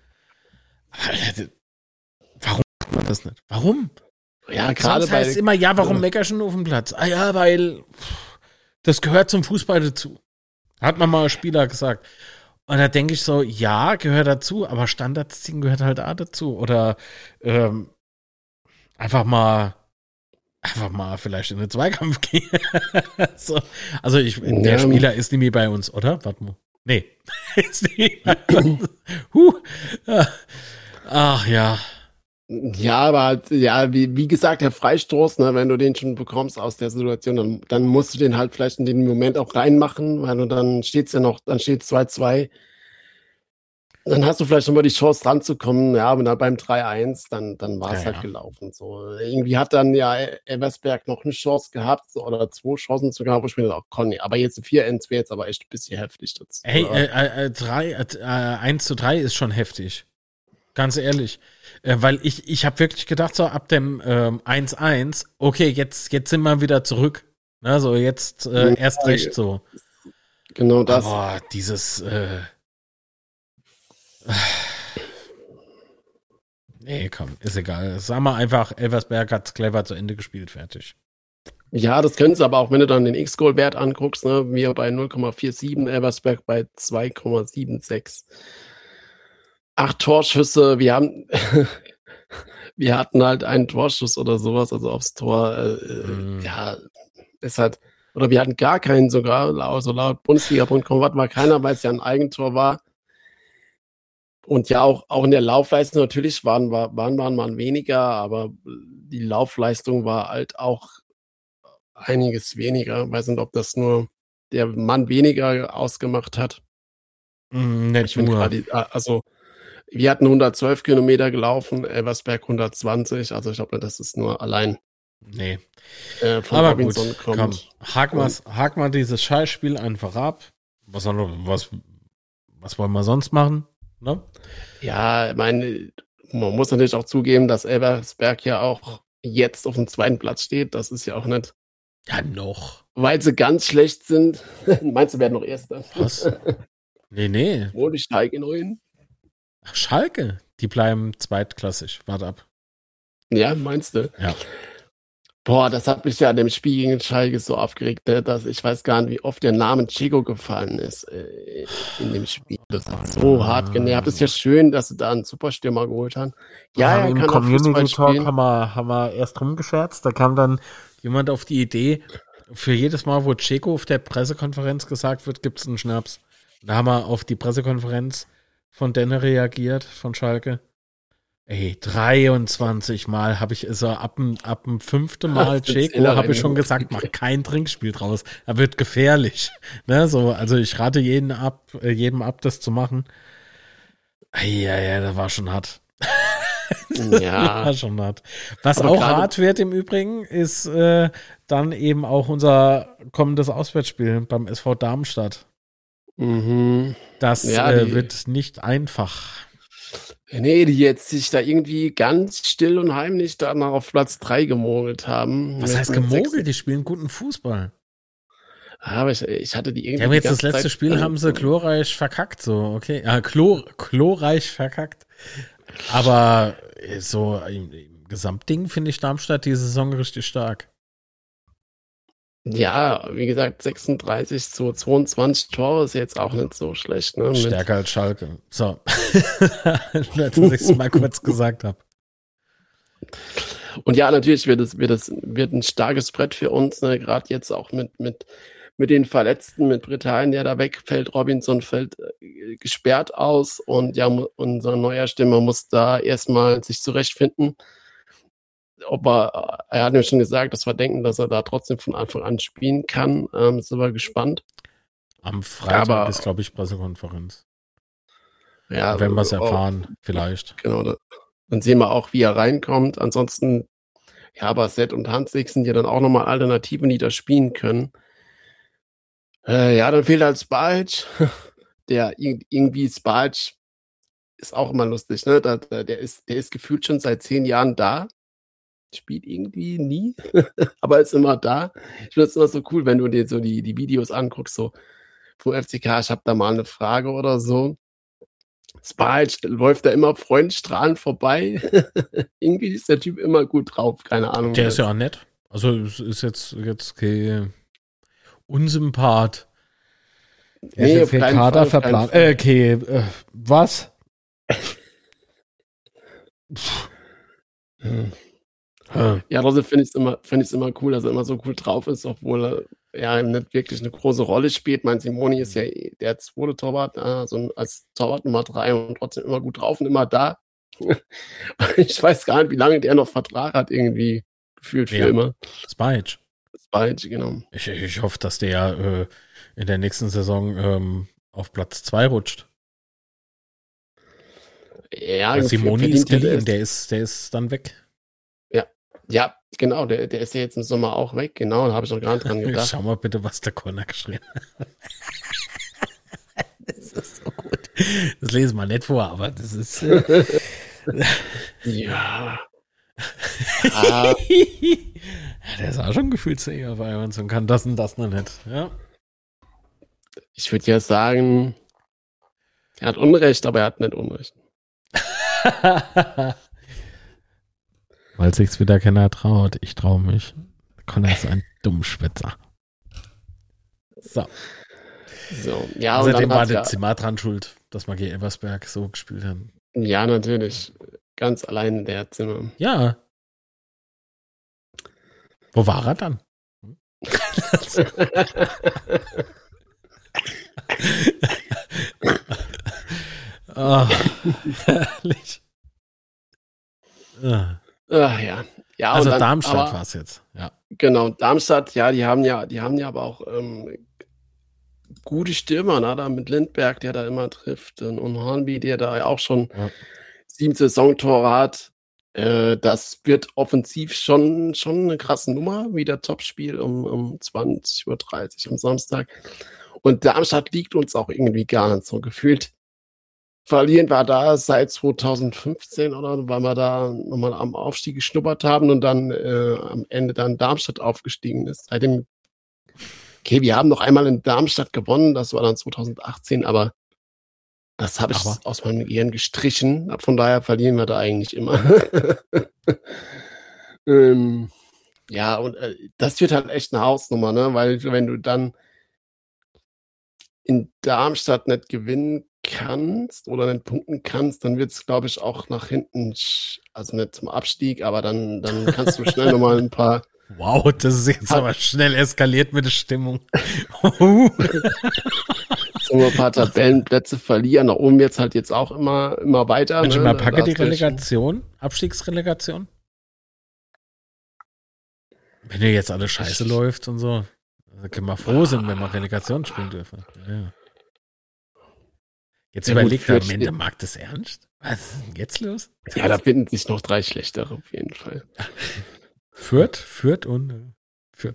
Warum macht man das nicht? Warum? Ja, gerade heißt es immer, ja, warum meckern schon auf dem Platz? Ja, weil das gehört zum Fußball dazu. Hat man mal ein Spieler gesagt. Und da denke ich so, ja, gehört dazu, aber Standards ziehen gehört halt auch dazu. Oder einfach mal vielleicht in den Zweikampf gehen. So. Also der Spieler ist nicht mehr bei uns, oder? Warte mal. Nee. Ist nicht bei uns. Ach ja. Ja, aber wie gesagt, der Freistoß, ne, wenn du den schon bekommst aus der Situation, dann musst du den halt vielleicht in den Moment auch reinmachen, weil dann steht's 2-2. Dann hast du vielleicht schon mal die Chance ranzukommen, ja, aber dann beim 3-1, dann war es halt gelaufen. So. Irgendwie hat dann ja Elversberg noch eine Chance gehabt, so, oder 2 Chancen sogar, wo ich mir auch Conny. Aber jetzt 4-1 wäre jetzt aber echt ein bisschen heftig dazu. Hey, 1-3 ist schon heftig. Ganz ehrlich. Weil ich habe wirklich gedacht, so ab dem 1-1, okay, jetzt sind wir wieder zurück. Na, so jetzt erst recht so. Genau das. Aber dieses nee, komm, ist egal. Sag mal einfach, Elversberg hat clever zu Ende gespielt, fertig. Ja, das können sie aber auch, wenn du dann den X-Goal-Wert anguckst, ne, wir bei 0,47, Elversberg bei 2,76. 8 Torschüsse, wir hatten halt einen Torschuss oder sowas, also aufs Tor, ja, ist halt, oder wir hatten gar keinen sogar, also laut Bundesliga.com war keiner, weil es ja ein Eigentor war. Und ja, auch in der Laufleistung natürlich waren weniger, aber die Laufleistung war halt auch einiges weniger. Weiß nicht, ob das nur der Mann weniger ausgemacht hat. Nicht nur. Also wir hatten 112 Kilometer gelaufen, Elversberg 120. Also ich glaube, das ist nur allein von aber Robinson gut, kommt. Komm, hak mal dieses Scheißspiel einfach ab. Was wollen wir sonst machen? Ne? Ja, ich meine, man muss natürlich auch zugeben, dass Elversberg ja auch jetzt auf dem 2. Platz steht. Das ist ja auch nicht. Ja, noch. Weil sie ganz schlecht sind. Meinst du, werden noch Erster? Was? Nee. Wo die Schalke 9? Ach, Schalke, die bleiben zweitklassig. Warte ab. Ja, meinst du? Ja. Boah, das hat mich ja an dem Spiel gegen Schalke so aufgeregt, ne, dass ich weiß gar nicht, wie oft der Name Chico gefallen ist in dem Spiel. Das hat so hart genervt. Es ist ja schön, dass sie da einen Superstürmer geholt haben. Ja, er im kann auch Fußball Community Talk spielen. haben wir erst rumgescherzt. Da kam dann jemand auf die Idee, für jedes Mal, wo Chico auf der Pressekonferenz gesagt wird, gibt es einen Schnaps. Da haben wir auf die Pressekonferenz von Denne reagiert, von Schalke. Ey, 23 Mal habe ich, also ab dem 5. Mal Chico habe ich schon gesagt, mach kein Trinkspiel draus. Er wird gefährlich. Ne, so, also ich rate jedem ab, das zu machen. Ja, das war schon hart. Ja. War schon hart. Was Aber auch gerade- hart wird im Übrigen, ist dann eben auch unser kommendes Auswärtsspiel beim SV Darmstadt. Mhm. Das Ja, wird nicht einfach. Nee, die jetzt sich da irgendwie ganz still und heimlich da mal auf Platz 3 gemogelt haben. Was heißt gemogelt? Die spielen guten Fußball. Aber ich hatte die irgendwie. Die haben jetzt das ganze letzte Zeit- Spiel haben sie glorreich verkackt, so, okay. Ja, glorreich verkackt. Aber so im Gesamtding finde ich Darmstadt die Saison richtig stark. Ja, wie gesagt, 36 zu 22 Tore ist jetzt auch nicht so schlecht. Ne? Stärker als Schalke. So. Dass ich es mal kurz gesagt habe. Und ja, natürlich wird ein starkes Brett für uns, ne? Gerade jetzt auch mit den Verletzten, mit Britannien, der da wegfällt, Robinson fällt gesperrt aus und ja, unser neuer Stürmer muss da erstmal sich zurechtfinden. Er hat mir schon gesagt, dass wir denken, dass er da trotzdem von Anfang an spielen kann. Sind wir gespannt. Am Freitag ist, glaube ich, Pressekonferenz. Ja, wenn wir es erfahren, vielleicht. Genau, dann sehen wir auch, wie er reinkommt. Ansonsten, ja, Bassett und Hanslik sind ja dann auch nochmal Alternativen, die da spielen können. Ja, dann fehlt halt Spalch. Der irgendwie Spalch ist auch immer lustig, ne? Der ist gefühlt schon seit 10 Jahren da. Spielt irgendwie nie, aber ist immer da. Ich finde es immer so cool, wenn du dir so die Videos anguckst, so vom FCK, ich habe da mal eine Frage oder so. Spalch läuft da immer freundstrahlend vorbei. Irgendwie ist der Typ immer gut drauf, keine Ahnung. Der ist ja auch nett. Also es ist jetzt kein Unsympath. Er ist jetzt kein Kader verplant. Okay, was? Ja, trotzdem finde ich es immer cool, dass er immer so cool drauf ist, obwohl er nicht wirklich eine große Rolle spielt. Mein Simoni ist ja der zweite Torwart, also als Torwart Nummer 3 und trotzdem immer gut drauf und immer da. Ich weiß gar nicht, wie lange der noch Vertrag hat, irgendwie gefühlt für immer. Spalch, genau. Ich hoffe, dass der in der nächsten Saison auf Platz 2 rutscht. Ja, Simoni ist geliehen, der ist dann weg. Ja, genau, der ist ja jetzt im Sommer auch weg, genau, da habe ich noch gar nicht dran gedacht. Schau mal bitte, was der Corner geschrieben hat. Das ist so gut. Das lesen wir nicht vor, aber das ist... Ja. Der ist auch schon gefühlsfähiger bei uns und kann das und das noch nicht. Ja. Ich würde ja sagen, er hat Unrecht, aber er hat nicht Unrecht. Weil sich's wieder keiner traut. Ich traue mich. Connor ist ein Dummschwätzer. So, ja. Außerdem und dann war der Zimmer dran schuld, dass wir gegen Elversberg so gespielt haben. Ja, natürlich. Ganz allein in der Zimmer. Ja. Wo war er dann? Oh, herrlich. Ah. Ach ja. Ja, Also und dann, Darmstadt war es jetzt. Ja. genau, Darmstadt, ja, die haben ja aber auch gute Stürmer, ne? Da mit Lindberg, der da immer trifft, und Hornby, der da ja auch schon Ja. 7 Saisontore hat. Das wird offensiv schon eine krasse Nummer, wieder Topspiel um 20:30 Uhr am Samstag. Und Darmstadt liegt uns auch irgendwie gar nicht so gefühlt. Verlieren wir da seit 2015 oder weil wir da nochmal am Aufstieg geschnuppert haben und dann am Ende dann Darmstadt aufgestiegen ist. Seitdem, okay, wir haben noch einmal in Darmstadt gewonnen, das war dann 2018, aber das habe ich Aber? aus meinem Gehirn gestrichen. Von daher verlieren wir da eigentlich immer. Ja, und das wird halt echt eine Hausnummer, ne? Weil wenn du dann in Darmstadt nicht gewinnen kannst oder nicht punkten kannst, dann wird es, glaube ich, auch nach hinten, also nicht zum Abstieg, aber dann kannst du schnell nochmal ein paar. Wow, das ist jetzt aber schnell eskaliert mit der Stimmung. So ein paar Tabellenplätze verlieren. Nach oben jetzt halt jetzt auch immer weiter. Manchmal Ne? packe die Relegation, Abstiegsrelegation. Wenn dir jetzt alles scheiße läuft und so, dann können wir froh sein, wenn wir Relegation spielen dürfen. Ja. Jetzt Ja, überlegt gut, er, am Ende mag das ernst? Was ist denn jetzt los? Ja, da finden sich noch 3 schlechtere auf jeden Fall. Fürth und Fürth.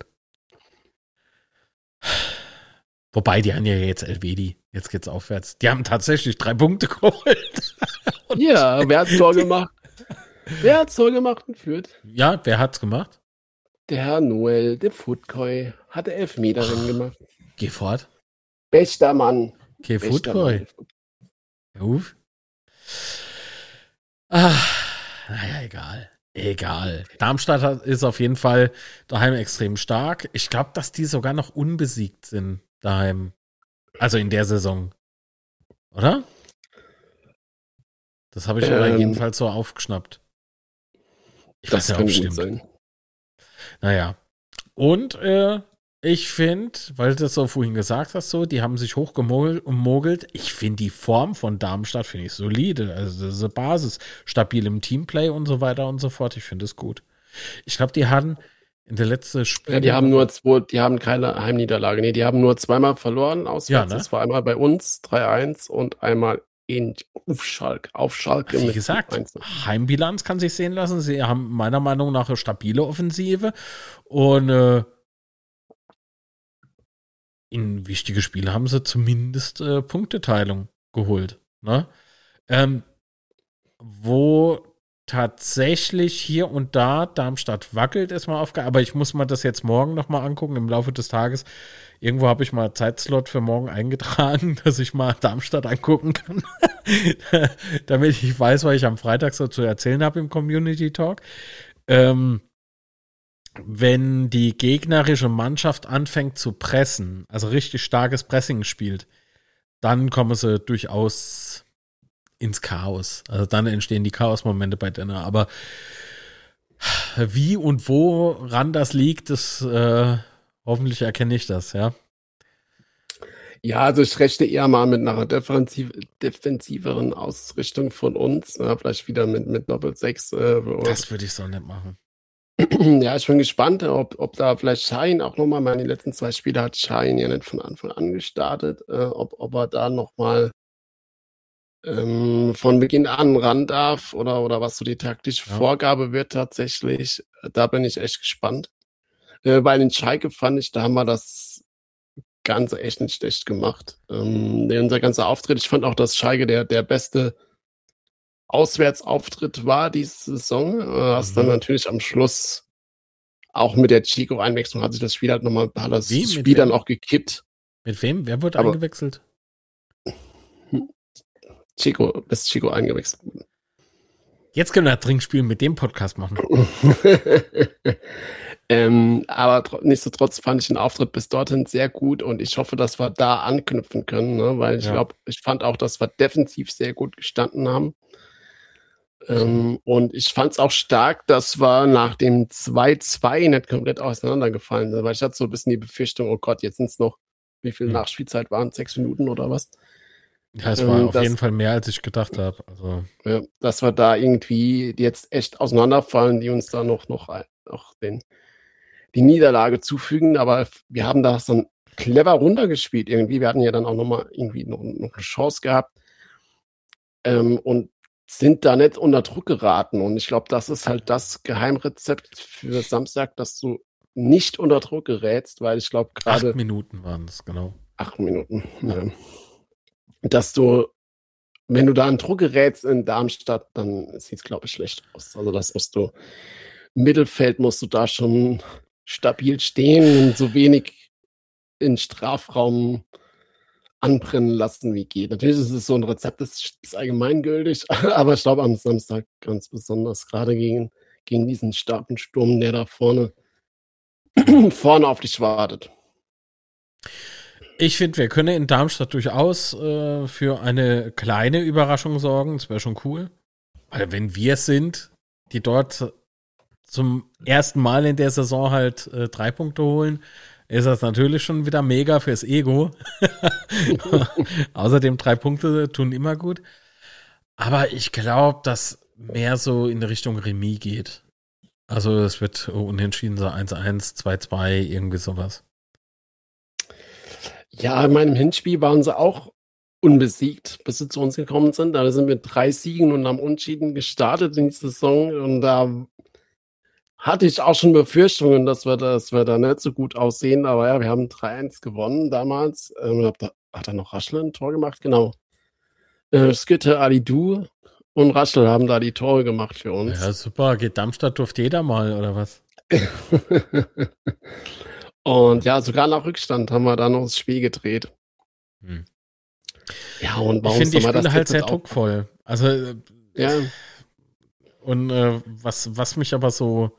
Wobei, die haben ja jetzt Elvedi. Jetzt geht's aufwärts. Die haben tatsächlich 3 Punkte geholt. Ja, wer hat Tor gemacht? Wer hat Tor gemacht in Fürth? Ja, wer hat's gemacht? Der Herr Noel, der Futkoi, hat der Elfmeterin gemacht. Geh fort. Bester Mann. Geh Bester Foodboy. Ruf. Naja, egal. Egal. Darmstadt ist auf jeden Fall daheim extrem stark. Ich glaube, dass die sogar noch unbesiegt sind daheim. Also in der Saison. Oder? Das habe ich aber jedenfalls so aufgeschnappt. Ich Das weiß kann nicht, ob gut stimmt. sein. Naja. Und ich finde, weil du das so vorhin gesagt hast, so, die haben sich hochgemogelt. Ich finde die Form von Darmstadt, finde ich solide. Also das ist eine Basis, stabil im Teamplay und so weiter und so fort. Ich finde es gut. Ich glaube, die hatten in der letzten Spiel. Ja, die haben keine Heimniederlage. Nee, die haben nur zweimal verloren auswärts. Ja, ne? Das war einmal bei uns 3-1 und einmal auf Schalke. Wie gesagt, 1-0. Heimbilanz kann sich sehen lassen. Sie haben meiner Meinung nach eine stabile Offensive und in wichtige Spiele haben sie zumindest Punkteteilung geholt. Ne? Wo tatsächlich hier und da Darmstadt wackelt, ist mal aufgegangen. Aber ich muss mir das jetzt morgen nochmal angucken, im Laufe des Tages. Irgendwo habe ich mal Zeitslot für morgen eingetragen, dass ich mal Darmstadt angucken kann. Damit ich weiß, was ich am Freitag so zu erzählen habe im Community Talk. Wenn die gegnerische Mannschaft anfängt zu pressen, also richtig starkes Pressing spielt, dann kommen sie durchaus ins Chaos. Also dann entstehen die Chaos-Momente bei denen. Aber wie und woran das liegt, das hoffentlich erkenne ich das, ja. Ja, also ich rechne eher mal mit einer defensiveren Ausrichtung von uns. Vielleicht wieder mit Doppel-6. Das würde ich so nicht machen. Ja, ich bin gespannt, ob da vielleicht Schein auch nochmal, meine letzten 2 Spiele hat Schein ja nicht von Anfang an gestartet, ob er da nochmal von Beginn an ran darf oder was so die taktische Vorgabe wird tatsächlich. Da bin ich echt gespannt. Bei den Schalke fand ich, da haben wir das Ganze echt nicht schlecht gemacht. Unser ganzer Auftritt, ich fand auch, dass Schalke der beste Auswärtsauftritt war diese Saison. Hast dann natürlich am Schluss auch mit der Chico-Einwechslung hat sich das Spiel halt nochmal, hat das Spiel dann auch gekippt. Mit wem? Wer wurde Aber eingewechselt? Chico eingewechselt. Jetzt können wir ein Trinkspiel mit dem Podcast machen. Aber nichtsdestotrotz fand ich den Auftritt bis dorthin sehr gut und ich hoffe, dass wir da anknüpfen können, ne? Weil ich glaube, ich fand auch, dass wir defensiv sehr gut gestanden haben. Und ich fand es auch stark, das war nach dem 2-2 nicht komplett auseinandergefallen, weil ich hatte so ein bisschen die Befürchtung, oh Gott, jetzt sind es noch, wie viel Nachspielzeit waren? 6 Minuten oder was? Ja, es war auf jeden Fall mehr, als ich gedacht habe. Also. Ja, dass wir da irgendwie jetzt echt auseinanderfallen, die uns da noch die Niederlage zufügen. Aber wir haben das dann clever runtergespielt irgendwie. Wir hatten ja dann auch nochmal irgendwie noch eine Chance gehabt und sind da nicht unter Druck geraten. Und ich glaube, das ist halt das Geheimrezept für Samstag, dass du nicht unter Druck gerätst, weil ich glaube gerade 8 Minuten waren es, genau. 8 Minuten. Ja. Dass du, wenn du da in Druck gerätst in Darmstadt, dann sieht es, glaube ich, schlecht aus. Also das musst du, im Mittelfeld musst du da schon stabil stehen und so wenig in Strafraum anbrennen lassen, wie geht. Natürlich ist es so ein Rezept, das ist allgemeingültig, aber ich glaube am Samstag ganz besonders, gerade gegen diesen starken Sturm, der da vorne auf dich wartet. Ich finde, wir können in Darmstadt durchaus für eine kleine Überraschung sorgen. Das wäre schon cool. Weil wenn wir es sind, die dort zum ersten Mal in der Saison halt 3 Punkte holen, ist das natürlich schon wieder mega fürs Ego. Außerdem 3 Punkte tun immer gut. Aber ich glaube, dass mehr so in Richtung Remis geht. Also es wird unentschieden so 1-1, 2-2, irgendwie sowas. Ja, in meinem Hinspiel waren sie auch unbesiegt, bis sie zu uns gekommen sind. Da sind wir 3 Siegen und haben Unentschieden gestartet in die Saison. Und da hatte ich auch schon Befürchtungen, dass wir da nicht so gut aussehen. Aber ja, wir haben 3-1 gewonnen damals. Hat er noch Raschel ein Tor gemacht? Genau. Skytte, Alidou und Raschel haben da die Tore gemacht für uns. Ja, super. Geht Darmstadt durfte jeder mal, oder was? Und ja, sogar nach Rückstand haben wir da noch das Spiel gedreht. Ja, und ich finde die Spiele halt sehr druckvoll. Also, ja. Und was mich aber so,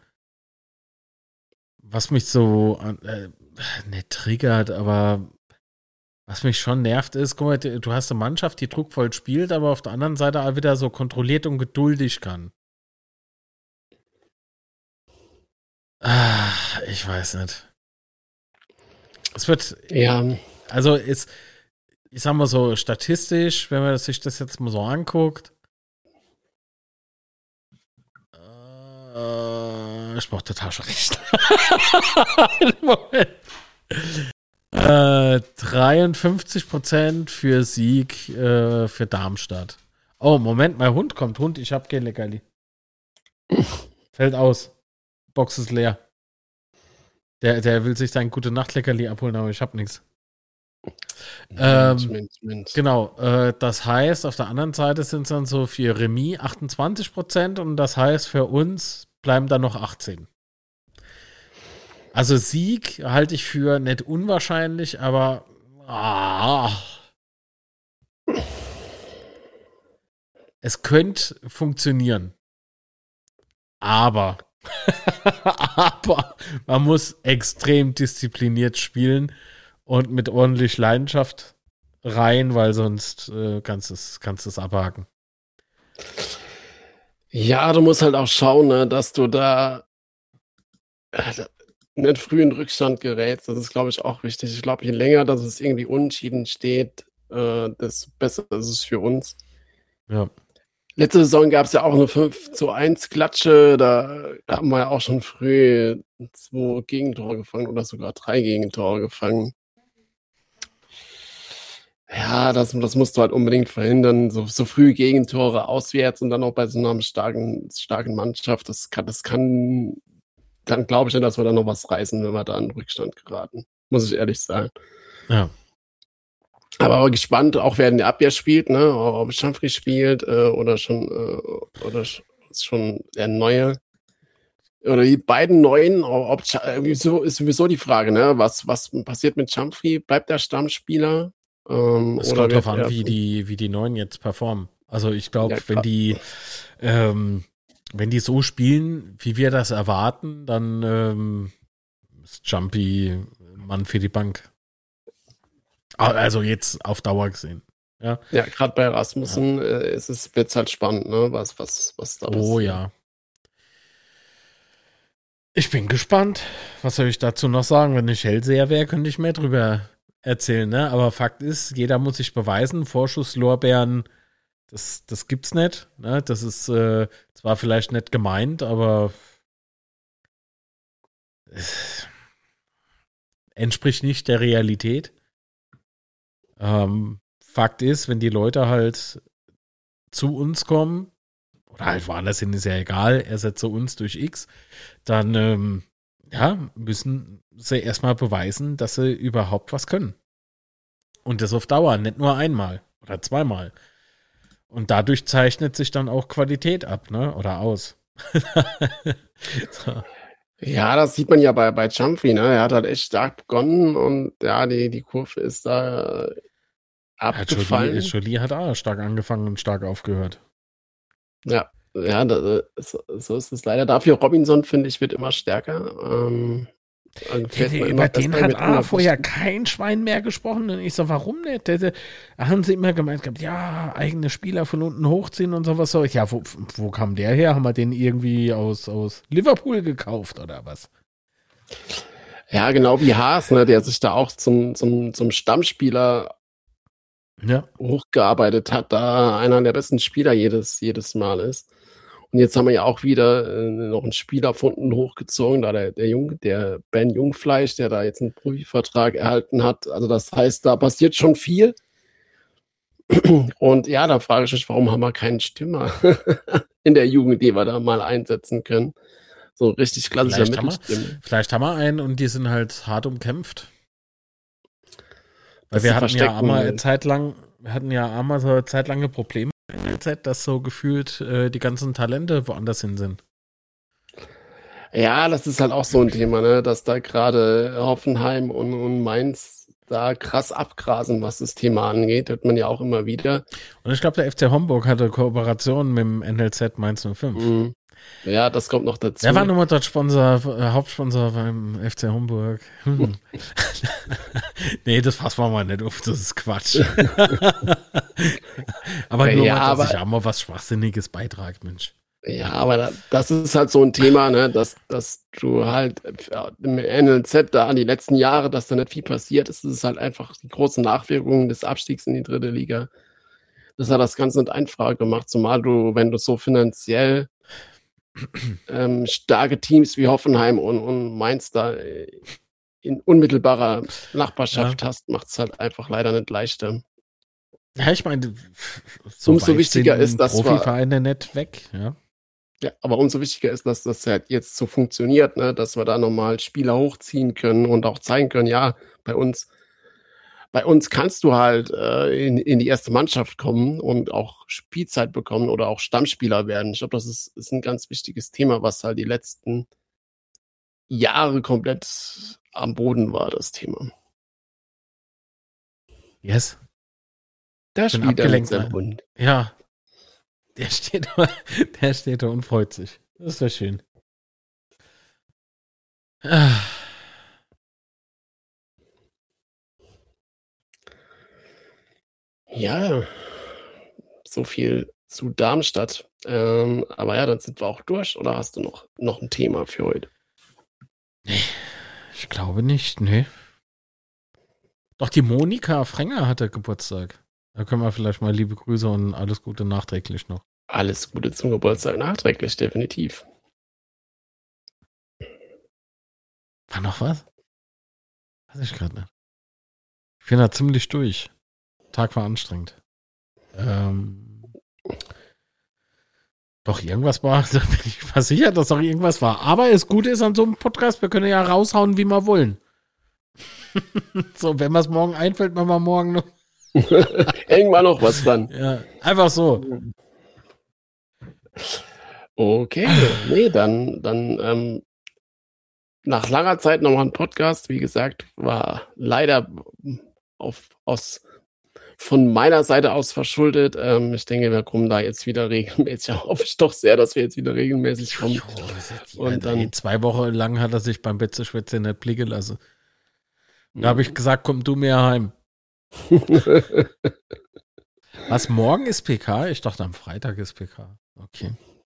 nicht triggert, aber was mich schon nervt ist, guck mal, du hast eine Mannschaft, die druckvoll spielt, aber auf der anderen Seite auch wieder so kontrolliert und geduldig kann. Ich weiß nicht. Es wird, also ich sag mal so, statistisch, wenn man sich das jetzt mal so anguckt, ich brauche total schon recht. Moment. 53% für Sieg für Darmstadt. Oh, Moment, mein Hund kommt. Hund, ich hab kein Leckerli. Fällt aus. Box ist leer. Der will sich sein Gute-Nacht-Leckerli abholen, aber ich hab nichts. Mensch. Genau, das heißt, auf der anderen Seite sind es dann so für Remis 28% und das heißt, für uns bleiben dann noch 18. Also Sieg halte ich für nicht unwahrscheinlich, aber es könnte funktionieren. Aber man muss extrem diszipliniert spielen und mit ordentlich Leidenschaft rein, weil sonst kannst du es abhaken. Ja, du musst halt auch schauen, ne, dass du da nicht früh in Rückstand gerätst. Das ist, glaube ich, auch wichtig. Ich glaube, je länger, dass es irgendwie unentschieden steht, desto besser ist es für uns. Ja. Letzte Saison gab es ja auch eine 5-1 Klatsche. Da haben wir ja auch schon früh 2 Gegentore gefangen oder sogar 3 Gegentore gefangen. Ja, das musst du halt unbedingt verhindern. So früh Gegentore auswärts und dann auch bei so einer starken Mannschaft. Das kann dann glaube ich nicht, dass wir da noch was reißen, wenn wir da in Rückstand geraten. Muss ich ehrlich sagen. Ja. Aber gespannt, auch wer in der Abwehr spielt, ne? Ob Champri spielt oder schon der Neue. Oder die beiden Neuen, ist sowieso die Frage, ne? Was passiert mit Champri? Bleibt der Stammspieler? Es kommt darauf an, wie die Neuen jetzt performen. Also ich glaube, wenn die so spielen, wie wir das erwarten, dann ist Jumpy Mann für die Bank. Also jetzt auf Dauer gesehen. Ja, Ja, gerade bei Rasmussen wird es halt spannend, ne? Was da passiert. oh ja. Ich bin gespannt. Was soll ich dazu noch sagen? Wenn ich Hellseher wäre, könnte ich mehr drüber erzählen, ne? Aber Fakt ist, jeder muss sich beweisen. Vorschusslorbeeren, das gibt's nicht. Ne? Das ist zwar vielleicht nicht gemeint, aber es entspricht nicht der Realität. Fakt ist, wenn die Leute halt zu uns kommen, oder halt woanders hin, ist ja egal, ersetze uns durch X, dann müssen sie erstmal beweisen, dass sie überhaupt was können. Und das auf Dauer, nicht nur einmal oder zweimal. Und dadurch zeichnet sich dann auch Qualität ab, ne? Oder aus. So. Ja, das sieht man ja bei Jumpy, ne? Er hat halt echt stark begonnen und ja, die Kurve ist da abgefallen. Jolie hat auch stark angefangen und stark aufgehört. Ja, so ist es leider. Dafür Robinson, finde ich, wird immer stärker. Über den hat vorher kein Schwein mehr gesprochen. Und ich so, warum nicht? Da haben sie immer gemeint gehabt, ja, eigene Spieler von unten hochziehen und sowas. So. Ja, wo kam der her? Haben wir den irgendwie aus Liverpool gekauft oder was? Ja, genau wie Haas, ne, der sich da auch zum Stammspieler hochgearbeitet hat, da einer der besten Spieler jedes Mal ist. Und jetzt haben wir ja auch wieder noch einen Spieler von unten hochgezogen, da der Ben Jungfleisch, der da jetzt einen Profivertrag erhalten hat. Also das heißt, da passiert schon viel. Und ja, da frage ich mich, warum haben wir keinen Stürmer in der Jugend, die wir da mal einsetzen können? So richtig klassischer Mittelstürmer. Vielleicht haben wir einen und die sind halt hart umkämpft. Weil wir hatten ja einmal eine Zeit lang Probleme in der Zeit, dass so gefühlt die ganzen Talente woanders hin sind. Ja, das ist halt auch so ein Thema, ne? Dass da gerade Hoffenheim und Mainz da krass abgrasen, was das Thema angeht. Hört man ja auch immer wieder. Und ich glaube, der FC Homburg hatte Kooperation mit dem NLZ Mainz 05. Mhm. Ja, das kommt noch dazu. Wer war nochmal dort Hauptsponsor beim FC Homburg? Nee, das fassen wir mal nicht auf, das ist Quatsch. Aber nur mal, dass ich auch mal was Schwachsinniges beitrage, Mensch. Ja, aber das ist halt so ein Thema, ne, dass du halt im NLZ da an die letzten Jahre, dass da nicht viel passiert ist. Das ist halt einfach die großen Nachwirkungen des Abstiegs in die 3. Liga. Das hat das Ganze nicht einfacher gemacht, zumal wenn du so finanziell starke Teams wie Hoffenheim und Mainz da in unmittelbarer Nachbarschaft hast, macht es halt einfach leider nicht leichter. Ja, ich meine, umso wichtiger ist, dass Profivereine nicht weg, ja. Ja, aber umso wichtiger ist, dass das halt jetzt so funktioniert, ne, dass wir da nochmal Spieler hochziehen können und auch zeigen können, ja, bei uns kannst du halt in die erste Mannschaft kommen und auch Spielzeit bekommen oder auch Stammspieler werden. Ich glaube, das ist ein ganz wichtiges Thema, was halt die letzten Jahre komplett am Boden war, das Thema. Yes. Da spielt er mit seinem Hund. Ja. Der steht da und freut sich. Das ist ja schön. Ja, so viel zu Darmstadt. Aber ja, dann sind wir auch durch. Oder hast du noch ein Thema für heute? Nee, ich glaube nicht, nee. Doch, die Monika Frenger hatte Geburtstag. Da können wir vielleicht mal liebe Grüße und alles Gute nachträglich noch. Alles Gute zum Geburtstag nachträglich, definitiv. War noch was? Weiß ich gerade nicht. Ich bin da ziemlich durch. Tag war anstrengend. Doch, irgendwas war, da bin ich fast sicher, dass doch irgendwas war. Aber das Gute ist an so einem Podcast, wir können ja raushauen, wie wir wollen. So, wenn was morgen einfällt, machen wir morgen noch. Irgendwann noch was dann. Ja, einfach so. Okay, nee, dann nach langer Zeit nochmal ein Podcast. Wie gesagt, war leider von meiner Seite aus verschuldet. Ich denke, wir kommen da jetzt wieder regelmäßig. Hoffe ich doch sehr, dass wir jetzt wieder regelmäßig kommen. Und dann 2 Wochen lang hat er sich beim Betzeschwätze nicht blicken lassen. Da habe ich gesagt, komm du mir heim. Was, morgen ist PK? Ich dachte, am Freitag ist PK. Okay.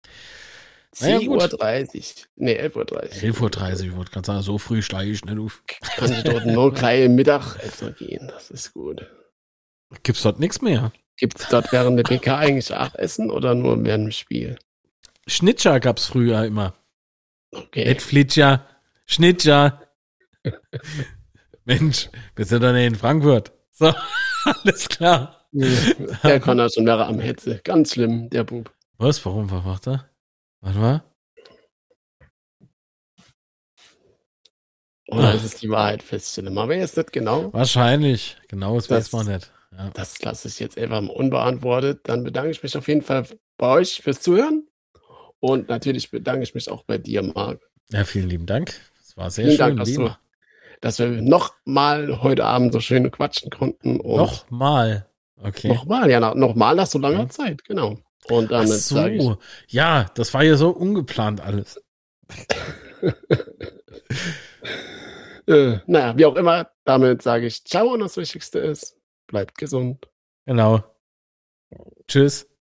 10:30 Uhr. Nee, 11:30 Uhr. 11:30 Uhr, ich wollte gerade sagen, so früh steige ich nicht auf. Kann ich dort nur gleich Mittagessen gehen. Das ist gut. Gibt's dort nichts mehr? Gibt es dort während der PK eigentlich auch Essen oder nur während dem Spiel? Schnitzer gab's früher immer. Okay. Nicht Flitscher, Schnitzer. Mensch, wir sind doch nicht in Frankfurt. So, alles klar. Der kann ja schon wäre am Hetze. Ganz schlimm, der Bub. Was? Warum? Was macht er? Warte mal. Oder ist es die Wahrheit feststellen? Aber jetzt nicht genau. Wahrscheinlich. Genau, das weiß Das- man nicht. Ja. Das lasse ich jetzt einfach unbeantwortet. Dann bedanke ich mich auf jeden Fall bei euch fürs Zuhören. Und natürlich bedanke ich mich auch bei dir, Marc. Ja, vielen lieben Dank. Es war sehr Vielen schön. Dank, dass wir noch mal heute Abend so schön quatschen konnten. Und Nochmal. Okay. Nochmal, ja, nochmal nach so langer Zeit, genau. Und Ach damit sage ich, so. Ja, das war ja so ungeplant alles. naja, wie auch immer, damit sage ich ciao und das Wichtigste ist, bleibt gesund. Genau. Tschüss.